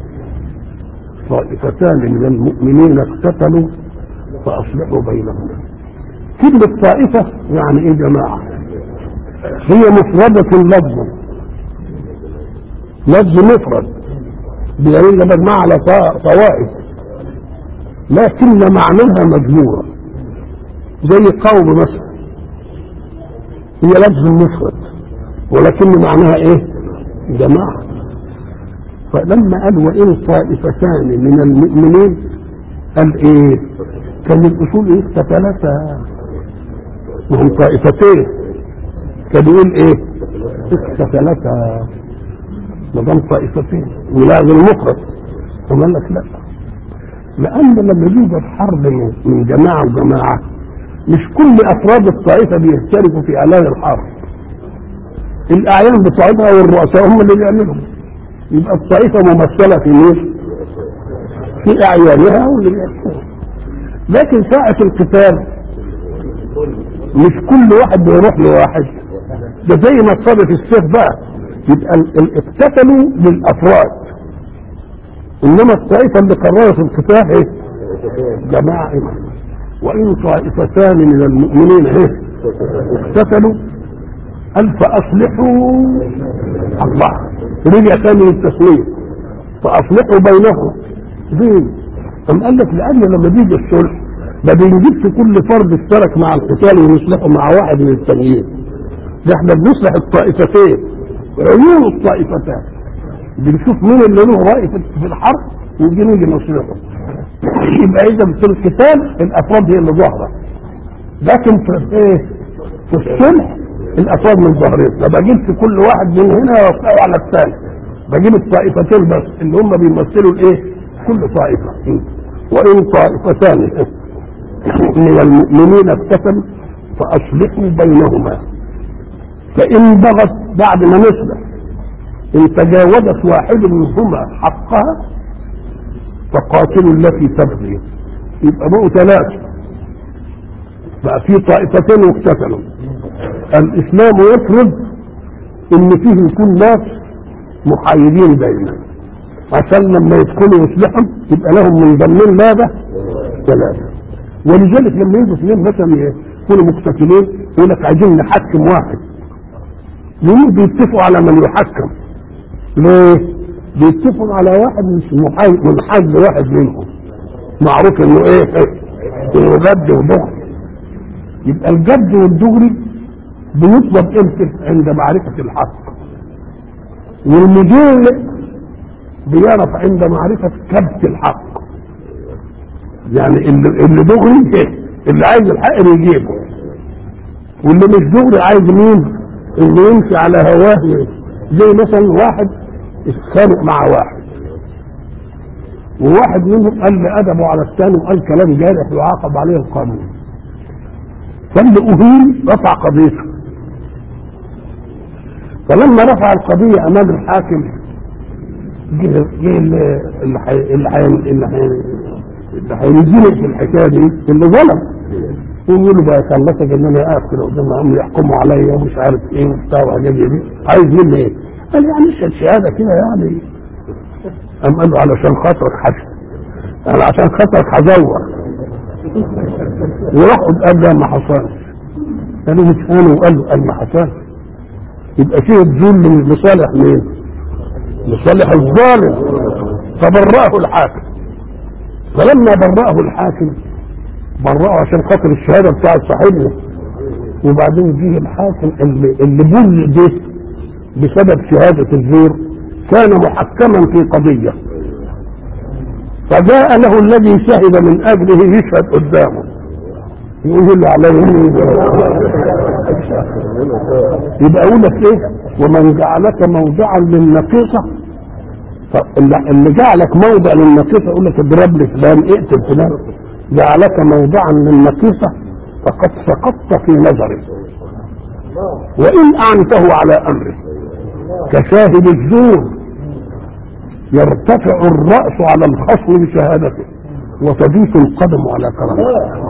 طائفتان من المؤمنين اقتتلوا فاصلحوا بينهما. كلمة طائفة يعني ايه جماعة؟ هي مفردة اللفظ، لفظ مفرد بدليل مجموعة على طوائف، لكن معناها مجموعة، زي قوم مثلا هي لفظ مفرد ولكن معناها ايه؟ جماعة. فلما قال وإن طائفتان من المؤمنين قال ايه؟ كان الأصول ايه؟ اقتتلتا، وهم طائفتين، كان يقول ايه؟ اقتتلتا مدام طائفتين ولازم المفرد. فقال لك لا، لأن لما يوجد حرب من جماعة وجماعة مش كل أفراد الطائفة بيشتركوا في إعلان الحرب، الأعيان بتوعها والرؤساء هم اللي بيعملوا، يبقى الطائفة ممثلة في مين؟ في أعيانها واللي بيعملوا. لكن ساعة القتال مش كل واحد بيروح لواحد، ده زي ما صار في السيف بقى، يبقى اقتتلوا للأفراد، إنما الطائفة اللي قررت القتال ايه؟ جماعة إيمان. وإن طائفتان من المؤمنين ايه؟ اقتتلوا قال فأصلحوا، الله رجع ثاني للتسليم، فأصلحوا بينهم. ليه؟ أم قال لك لأن لما بيجي الصلح ما بنجيبش كل فرد اشترك مع القتال ونصلحه مع واحد من التانيين، ده احنا بنصلح الطائفتين، عيون الطائفتان، بنشوف مين اللي له رأي في الحرب ونجي نصلحه. يبقى إذا في القتال الأفراد هي اللي ظاهرة، لكن في ايه؟ في الصلح الافراد من ظهرين، ما بجيبش كل واحد من هنا ويوقعوا على الثاني، بجيب الطائفتين بس اللي هم بيمثلوا الايه؟ كل طائفه. وان طائفتان من المؤمنين اقتتلوا فاصلحوا بينهما، فان بغت بعد ما نصلح ان تجاوزت واحد منهما حقها فقاتلوا التي تبغي، يبقى بقوا ثلاثه، بقى في طائفتين واقتتلوا. الاسلام يفرض ان فيه يكون ناس محايدين دايما عشان لما يدخلوا يصلحوا يبقى لهم من ضمن ماذا؟ ثلاثه. ولذلك لما يجوا اثنين مثلا يكونوا مقتتلين يقول لك عايزين نحكم واحد، ليه بيتفقوا على من يحكم؟ ليه؟ بيتفقوا على واحد مش منحاز لواحد منهم، معروف انه ايه؟ انه جد ودغري. يبقى الجد والدغري بيطلب امتى؟ عند معرفة الحق. والمجيء بيعرف عند معرفة كبت الحق. يعني اللي دغري ايه؟ اللي عايز الحق بيجيبه، واللي مش دغري عايز مين؟ اللي يمشي على هواه. زي مثلا واحد اتخانق مع واحد، وواحد منهم قال لأدبه على الثاني وقال كلام جارح يعاقب عليه القانون، فاللي أهين رفع قضيته. فلما رفع القضية أمام الحاكم جه اللي هينزلوا في الحكاية دي اللي ظلم، يقول له بقى خلصك ان انا اقف كده قدام هم يحكموا عليا ومش عارف ايه وبتاع وحاجات دي، عايز مني ايه؟ قال يعني مش شهاده كده يعني. قام قال له علشان خاطرك حسن، انا عشان خاطرك هزور. وراح قال له ما حصلش. قال له مش انا، وقال له قال ما حصلش. يبقى فيه الظلم لصالح مين؟ لصالح الظالم. فبرأه الحاكم. فلما برأه الحاكم برأه عشان خاطر الشهاده بتاعت صاحبنا، وبعدين جه الحاكم اللي بول ده بسبب شهاده الزور كان محكما في قضيه، فجاء له الذي شهد من اجله يشهد قدامه، يقول له عليه يبقى اقول لك ايه؟ ومن جعلك موضعا للنقيصه، اللي جعلك موضع للنقيصه يقول لك اضرب لي فلان اقتل فلان، جعلك موضعا للنقيصه فقد سقطت في نظره، وان اعنته على امره كشاهد الزور يرتفع الراس على الخصم بشهادته وتبيت القدم على كرامته.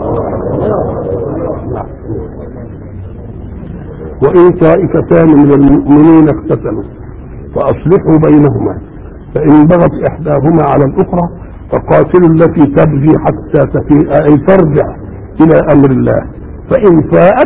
وان طائفتان من المؤمنين اقتتلوا فاصلحوا بينهما، فان بغت احداهما على الاخرى فقاتلوا التي تبغي حتى تفيء اي ترجع الى امر الله، فان فاءت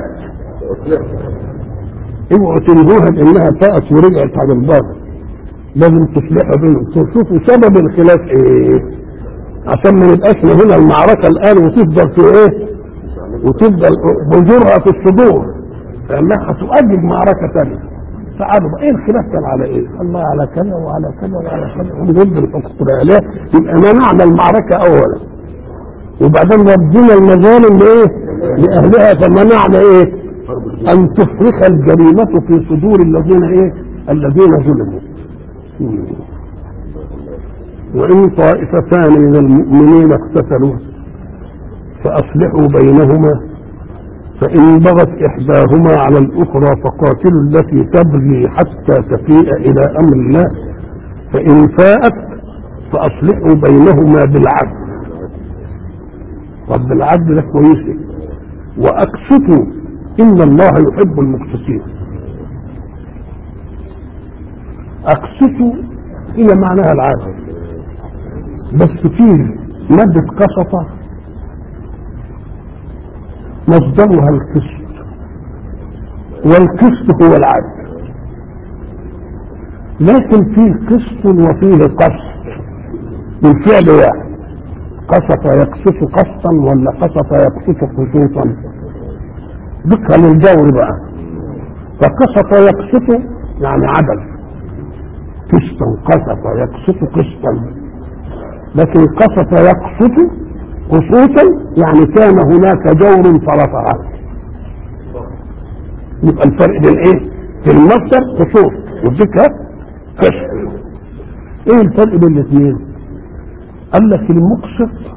اوعوا تنهوها بانها فاءت ورجعت على الباطل، لازم تصلحوا بينهم. تشوفوا سبب الخلاف ايه عشان ما نبقاش هنا المعركه الان وتفضل في ايه؟ وتفضل بذورها في الصدور، لانها هتؤجج معركه ثانيه. تعالوا بقى ايه الخلاف كان على ايه؟ الله على كذا وعلى كذا وعلى كذا، ونضد الحقوق العليا، يبقى منعنا المعركه اولا، وبعدين ردينا المظالم لايه؟ لاهلها، فمنعنا ايه؟ ان تفرخ الجريمه في صدور الذين ايه؟ الذين ظلموا. وان طائفتان من المؤمنين اقتتلوا فاصلحوا بينهما، فإن بغت إحداهما على الأخرى فقاتلوا التي تبغي حتى تفيء إلى أمر الله، فإن فاءت فأصلحوا بينهما بالعدل. طب بالعدل ده كويس، وأقسطوا إن الله يحب المقسطين. أقسطوا هي معناها العدل، بس فيه مادة قسطة مصدرها القسط، والقسط هو العدل، لكن فيه قسط وفيه قسط بالفعل واحد. قسط يقسط قسطا ولا قسط يقسط قسوطا؟ ذكر للجور بقى. فقسط يقسط يعني عدل، قسطا قسط يقسط قسطا، لكن قسط يقسط قسوطا يعني كان هناك جور فرفعه. يبقى الفرق بين ايه؟ في المصدر خصوص والذكر كشف. ايه الفرق بين الاثنين؟ قال لك المقسط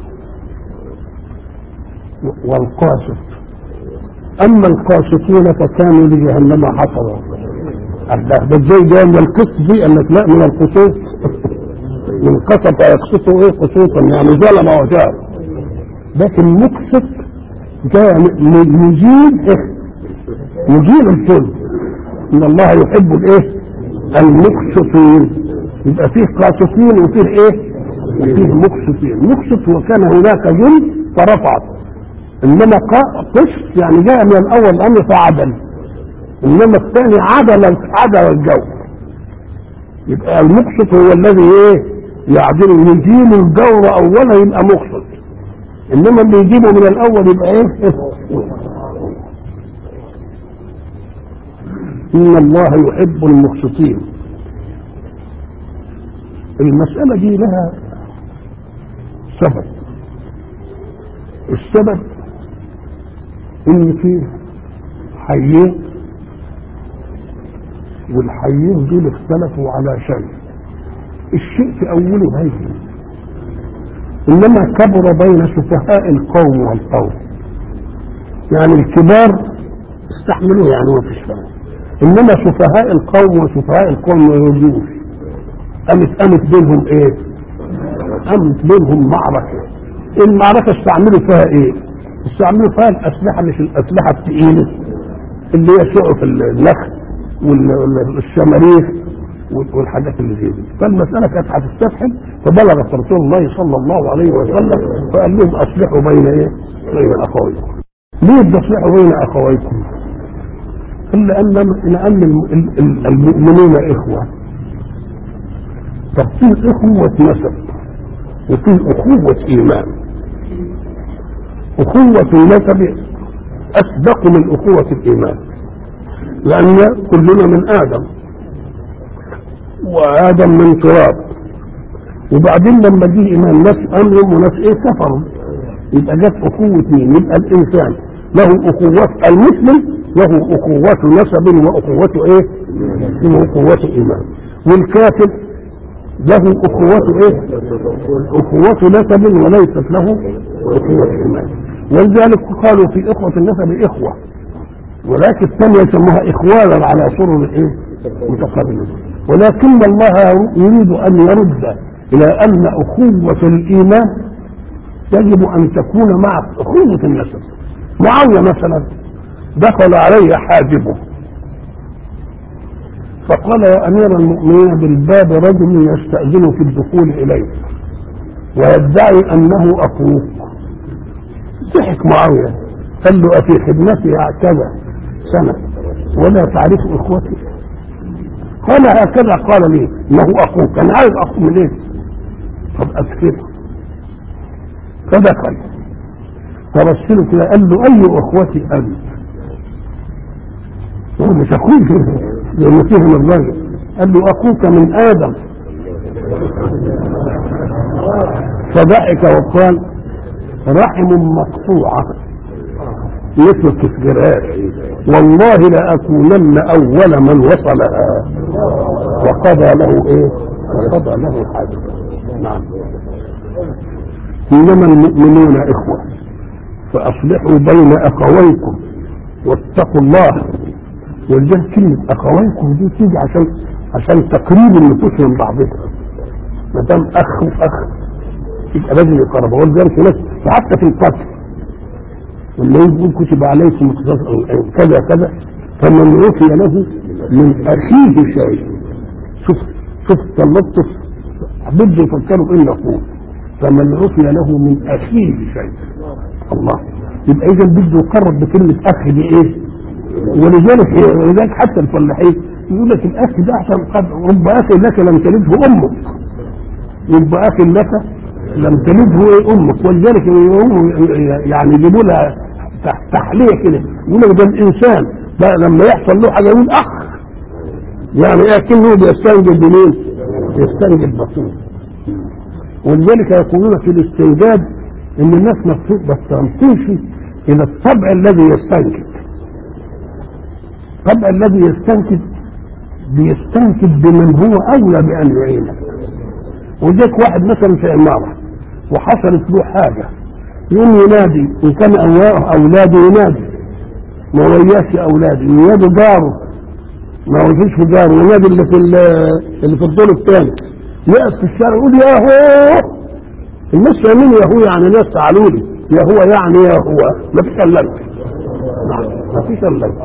والقاسط. اما القاسطون فكانوا لجهنم حطبا. ده ازاي جاي من القسط دي؟ قال لك لا، من القسوط. من قسط يقسطه ايه قسوطا، يعني ظلم وجار. لكن المقسط جاء يجيب الظلم. ان الله يحب الايه؟ المقسطين. يبقى فيه قاسطين وفيه ايه؟ وفيه مقسطين. مقسط وكان هناك ظلم فرفعت، انما قسط يعني جاء من الاول الامر فعدل، انما الثاني عدل الجو. يبقى المقسط هو الذي ايه؟ يعدل، يجيب الجور اولا يبقى مقسط، انما اللي يجيبه من الاول يبقى ايه؟ ان الله يحب المقسطين. المسألة دي لها سبب. السبب ان في حيين، والحيين دول اختلفوا على شيء. الشيء في اوله هين، انما كبر بين سفهاء القوم والقوم. يعني الكبار استحملوه، يعني ما فيش فرق، انما سفهاء القوم وسفهاء القوم ما يرجوش. قامت بينهم ايه؟ قامت بينهم معركه. المعركه استعملوا فيها ايه؟ استعملوا فيها الاسلحه، مش الاسلحه الثقيله اللي هي شعف النخل والشماريخ والحاجات اللي زي دي. فالمساله كانت هتستفحل، فبلغت رسول الله صلى الله عليه وسلم فقال لهم اصلحوا بين ايه؟ بين اخويكم. ليه تصلحوا بين اخويكم؟ الا ان المؤمنين اخوه. طب فيه اخوه نسب وفيه اخوه ايمان. اخوه النسب اصدق من اخوه الايمان، لان كلنا من ادم، وادم من تراب. وبعدين لما جه ايمان ناس امنوا وناس ايه كفروا، يبقى جت اخوه مين؟ يبقى الانسان له اخوات، المسلم له اخوات نسب واخوات ايه؟ واخوات ايمان. والكافر له اخوات ايه؟ اخوات نسب وليست له اخوات ايمان. ولذلك قالوا في اخوه النسب اخوه، ولكن الثانيه يسموها اخوانا على سرر ايه؟ متقابلين. ولكن الله يريد ان يرد الى ان اخوه الايمان يجب ان تكون مع اخوه النسب. معاويه مثلا دخل علي حاجبه فقال يا امير المؤمنين بالباب رجل يستأذن في الدخول اليك ويدعي انه اخوك. ضحك معاويه قال له افي خدمتي كذا سنه ولا تعرف اخوتي؟ قال هكذا قال لي انه اخوك. انا عايز اخوك من ايه؟ طب اذكره. فدخل فرسله كده قال له اي اخوتي انت؟ هو مش اخوك لانه فهم الراجل. قال له اخوك من ادم. فضحك وقال رحم مقطوعه مثل الكسجرات والله لاكونن اول من وصلها. وقضى له ايه؟ وقضى له حاجه. نعم. انما المؤمنون اخوه فاصلحوا بين اخويكم واتقوا الله. ولذلك كلمه اخويكم دي تيجي عشان تقريب النفوس من بعضها. ما دام اخ واخ يبقى لازم يقربوا. ولذلك ناس حتى في القتل لما يقول كتب عليكم كذا كذا فمن عفي له من اخيه شيء. شوف اللطف بده يفكروا بانه اخوه. فمن عفي له من اخيه شيء. الله. يبقى اذا بده يقرب بكلمه اخ دي ايه؟ ولذلك حتى الفلاحين يقول لك الاخ ده احسن قدر. رب اخ لك لم تلده امك. رب اخ لك لم تلده ايه امك. ولذلك يعني يجيبوا لها تحليه كده يقول لك ده الانسان ده لما يحصل له حاجه يقول اخ. يعني ايه؟ كأنه بيستنجد بمين؟ بيستنجد بطول. ولذلك يقولون في الاستنجاد ان الناس ما تمشي الى الطبع الذي يستنجد. طبعا الذي يستنكف بيستنكف بمن هو اولى بان يعينه. وذاك واحد مثلا في عماره وحصلت له حاجه يوم ينادي، ان كان اولاده ينادي ما وياش اولاده، ينادي جاره ما وياش في جاره، ينادي اللي في الدور الثاني، يقف في الشارع يقول يا هو. الناس فاهمين يا هو يعني ناس تعالوا لي، يا هو يعني يا هو، ما فيش الا انت. ما فيش الا انت.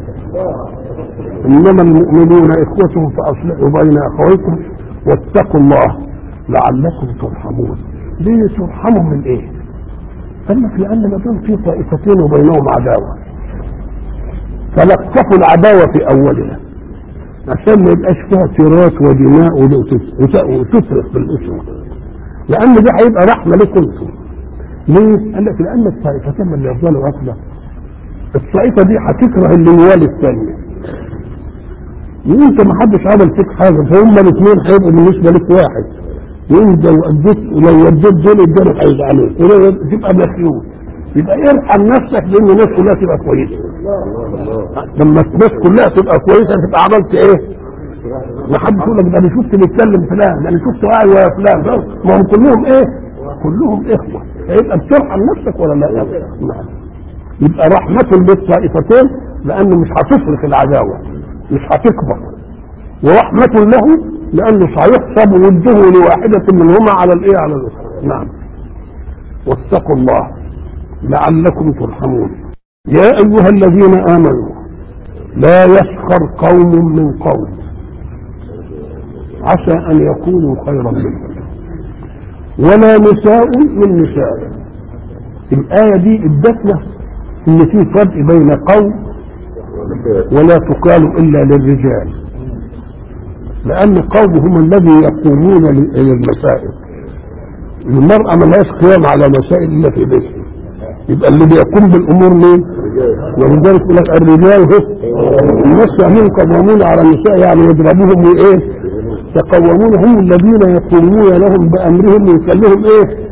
انما المؤمنون اخوة فاصلحوا بين اخويكم واتقوا الله لعلكم ترحمون. ليه ترحموا من ايه؟ قال لك لان ما دام في طائفتين وبينهم عداوه فلقفوا العداوه في اولها عشان ما يبقاش فيها تراث ودماء وتفرق بالاسره، لان ده هيبقى رحمه لكم انتم. ليه؟ قال لك لان الطائفتين اللي يفضلوا واحده الطائفه دي هتكره اللي يوالي الثانيه، وانت ما حدش عمل فيك حاجه فهم الاثنين هيبقوا بالنسبه لك واحد، وانت لو وديت دول الدول هيزعلوك ولو تبقى مخيوط. يبقى ارحم نفسك لان الناس كلها تبقى كويسه. لما الناس كلها تبقى كويسه تبقى عملت ايه؟ ما حدش يقول لك ده انا شفت بيتكلم فلان، ده انا شفت قاعد ويا فلان، ما هم كلهم ايه؟ كلهم اخوه. فيبقى بترحم نفسك ولا لا؟ نعم. يبقى رحمه للطائفتين لانه مش هتفرق العداوه، مش هتكبر، ورحمه له لانه سيحسب وده لواحده منهما على الايه؟ على الاخرى. نعم. واتقوا الله لعلكم ترحمون. يا ايها الذين امنوا لا يسخر قوم من قوم عسى ان يكونوا خيرا منهم ولا نساء من نساء. الايه دي ادتنا ان في فرق بين قوم ولا تقال الا للرجال، لان قوم هم الذي يقومون للمسائل. المرأة ما لهاش قيام على مسائل الا في بيتها، يبقى اللي بيقوم بالامور مين؟ ولذلك يقول لك الرجال الناس فاهمين قوامون على النساء يعني يضربوهم وايه؟ يقومون، هم الذين يقومون لهم بامرهم ويخليهم ايه؟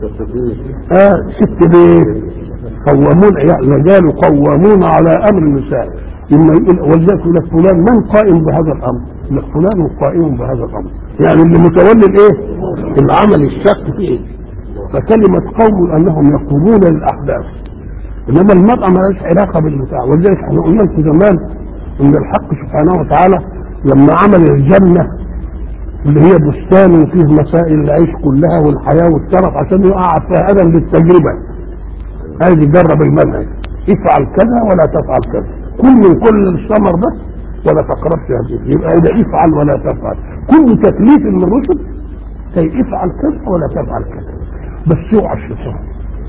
ست بيت. قوامون يعني رجال قوامون على امر النساء. لما يقول ولذلك يقول لك فلان من قائم بهذا الامر؟ يقول لك فلان قائم بهذا الامر، يعني اللي متولي الايه؟ العمل الشق فيه. فكلمه قوم انهم يقومون للاحداث، انما المرأة ما لهاش علاقة بالبتاع. ولذلك احنا قلنا لكم زمان ان الحق سبحانه وتعالى لما عمل الجنة اللي هي بستان وفيه مسائل العيش كلها والحياة والشرف عشان يقع فيها ادم بالتجربة، هذه جرب المنهج، افعل كذا ولا تفعل كذا، كل الثمر بس ولا تقربش هذه، يبقى ده افعل ولا تفعل. كل تكليف من الرسل كي افعل كذا ولا تفعل كذا، بس يوعى الشيطان.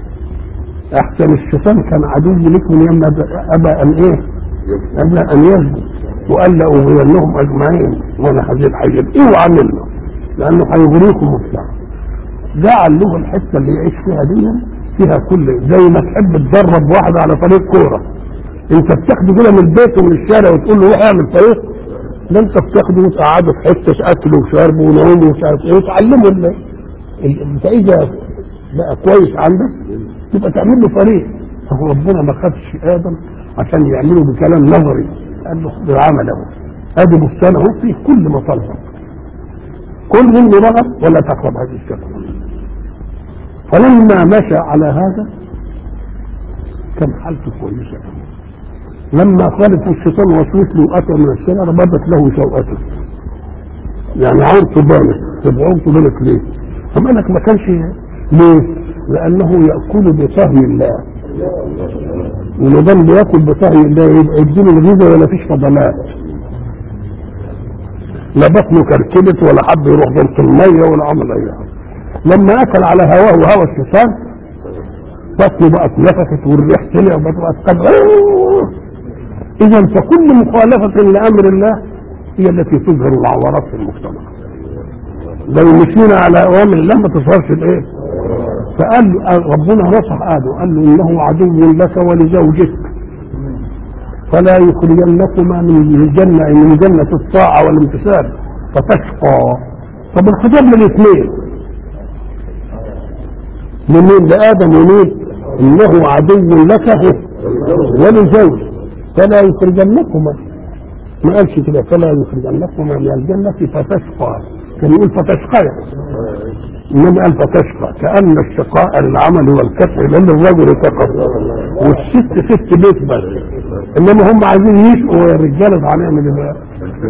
احسن الشيطان كان عدو لكم لما ابى ان ايه؟ ابى ان يسجد وقال لاغوينهم اجمعين وانا هجيب اوعى منه لانه هيغريكم وبتاع. جعل له الحته اللي يعيش فيها دي فيها كل زي ما تحب تدرب واحد على طريق كوره، انت بتاخده كده من البيت ومن الشارع وتقول له روح اعمل طريق، ده انت بتاخده وتقعده في حته اكل وشرب ونوم ومش عارف ايه وتعلمه فاذا بقى كويس عندك تبقى تعمل له طريق. فهو ربنا ما خدش ادم عشان يعمله بكلام نظري، قال له اصبر عمله، ادي بستان اهو فيه كل مطالبك، كل منه رغب ولا تقرب هذه الشجره. فلما مشى على هذا كان حالته كويسه. لما خالف الشيطان وسوس له اتى من الشجره بدت له سوءته، يعني عورته بانت. طب عورته بانت ليه؟ فما انك ما كانش ليه؟ لانه ياكل بطهي الله، وما دام بياكل بطهي الله يبقى يديله الغذاء ولا فيش فضلات، لا بطنه كركبت ولا حد يروح ضرب الميه ولا عمل اي حاجه. لما اكل على هواه وهوى الشيطان بطنه بقت نفخت والريح طلع وبقت قد. اذا فكل مخالفه لامر الله هي التي تظهر العورات في المجتمع. لو مشينا على اوامر الله ما تظهرش الايه؟ فقال ربنا نصح ادم قال له انه عدو لك ولزوجك فلا يخرجنكما من جنة الطاعة والامتثال فتشقى. طب الخطاب للاثنين لمين؟ لآدم ومين؟ انه عدو لك ولزوجك فلا يخرجنكما ما قالش كده فلا يخرجنكم من الجنة فتشقى، كان يقول فتشقى، إنما قال فتشقى كأن الشقاء العمل والكسر لأن الرجل فقط والست ست بيت بس، إنما هم عايزين يشقوا الرجالة هنعمل إيه بقى؟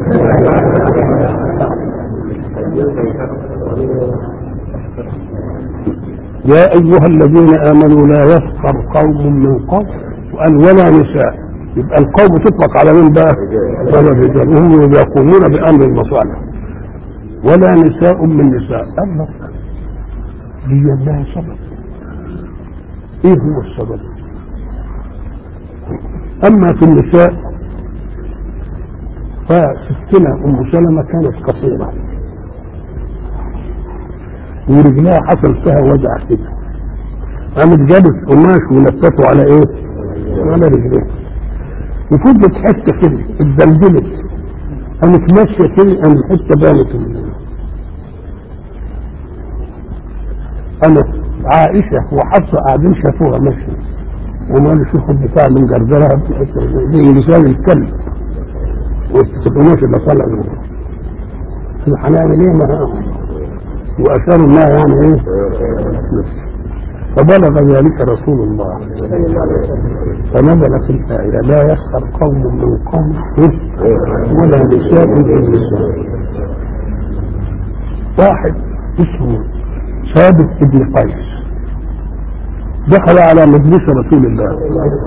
يا أيها الذين آمنوا لا يسخر قوم من قوم، وقال ولا نساء، يبقى القوم تطلق على من بقى؟ على الرجال، وهم يقومون بأمر المصالح. ولا نساء من نساء، قال لك دي لها سبب. ايه هو السبب؟ اما في النساء فستنا ام سلمة كانت قصيرة ورجلها حصل فيها وجع كده، قامت جابت قماش ولفته على ايه؟ على رجليها، وفضلت حته كده اتدلدلت، قامت ماشيه كده، قامت الحته بانت. انا عائشه وحفصه قاعدين شافوها ماشيه، وقالوا شوفوا البتاع من جرجرها في الحته زي لسان الكلب، والقماش اللي طالع منها، هنعمل ايه معاها؟ واشاروا انها يعني ايه؟ فبلغ ذلك رسول الله فنزلت الآية لا يسخر قوم من قوم ولا نساء من نساء. واحد اسمه ثابت بن قيس دخل على مجلس رسول الله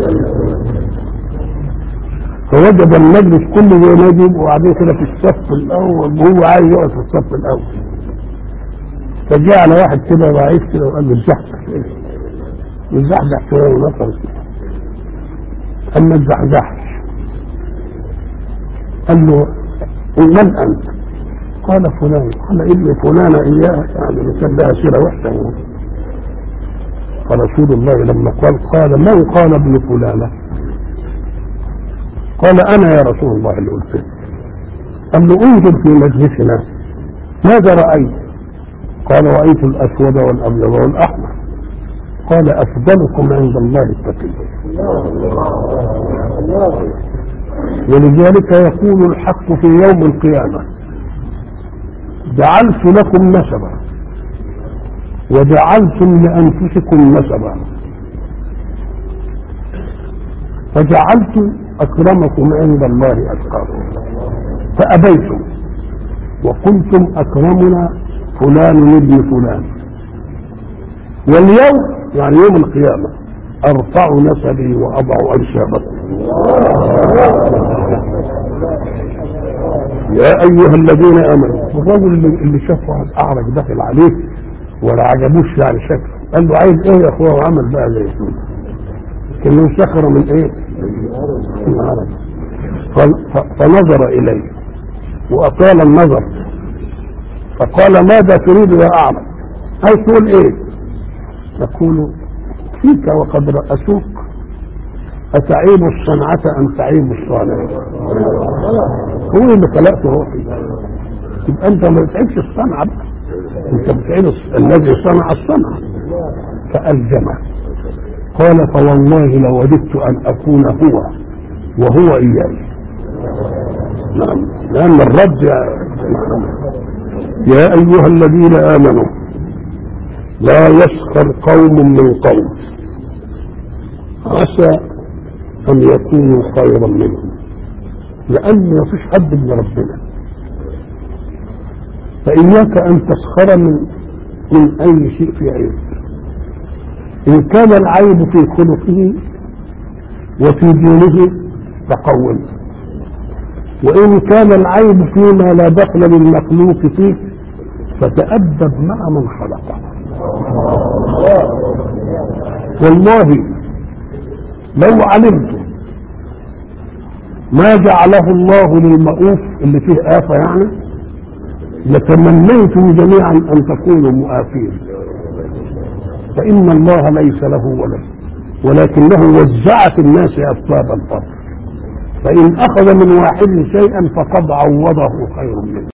فوجد المجلس كله زي ما يجيب وبعدين كده في الصف الاول وهو عايز يقعد في الصف الاول، فجاء على واحد كده ضعيف كده وقال له الزحزح شويه ونطر، اما الزحزحش قال له من انت؟ قال فلان. قال ابن فلانه اياه، يعني مثل لها سيره وحشه. فرسول الله لما قال من قال ابن فلانه؟ قال انا يا رسول الله اللي قلت. قال له انظر في مجلسنا ماذا رايت؟ قال رايت الاسود والابيض والاحمر. قال افضلكم عند الله التقي. ولذلك يقول الحق في يوم القيامه جعلت لكم نسبا وجعلتم لانفسكم نسبا، فجعلت اكرمكم عند الله اتقاكم فابيتم وقلتم اكرمنا فلان ابن فلان، واليوم يعني يوم القيامه ارفع نسبي واضع انسابكم. يا ايها الذين امنوا. الرجل اللي شاف واحد اعرج داخل عليه ولا عجبوش يعني شكله، قال له عايز ايه يا اخويا؟ وعمل بقى زي كانه سخر من ايه؟ من العرب. فنظر اليه واطال النظر فقال ماذا تريد يا اعرج؟ عايز تقول ايه؟ يقول فيك وقد رأسوك أتعيب الصنعة أم تعيب الصانع؟ هو اللي خلقته روحي، يبقى أنت ما بتعيبش الصنعة بقى، أنت بتعيب الذي صنع الصنعة. فألزمه قال فوالله لوددت أن أكون هو وهو إياي. نعم، لأن الرد يا أيها الذين آمنوا لا يسخر قوم من قوم عسى أن يكونوا خيرا منهم، لأن ما فيش حد من ربنا، فإياك أن تسخر من أي شيء في عيب، إن كان العيب في خلقه وفي دينه فقوم، وإن كان العيب فيما لا دخل للمخلوق فيه فتأدب مع من خلقه. والله لو علمت ما جعله الله للمؤوف اللي فيه آفة يعني لتمنيتم جميعا أن تكونوا مؤافين، فإن الله ليس له ولد ولكنه وزع في الناس أسباب الفضل، فإن أخذ من واحد شيئا فقد عوضه خير منه.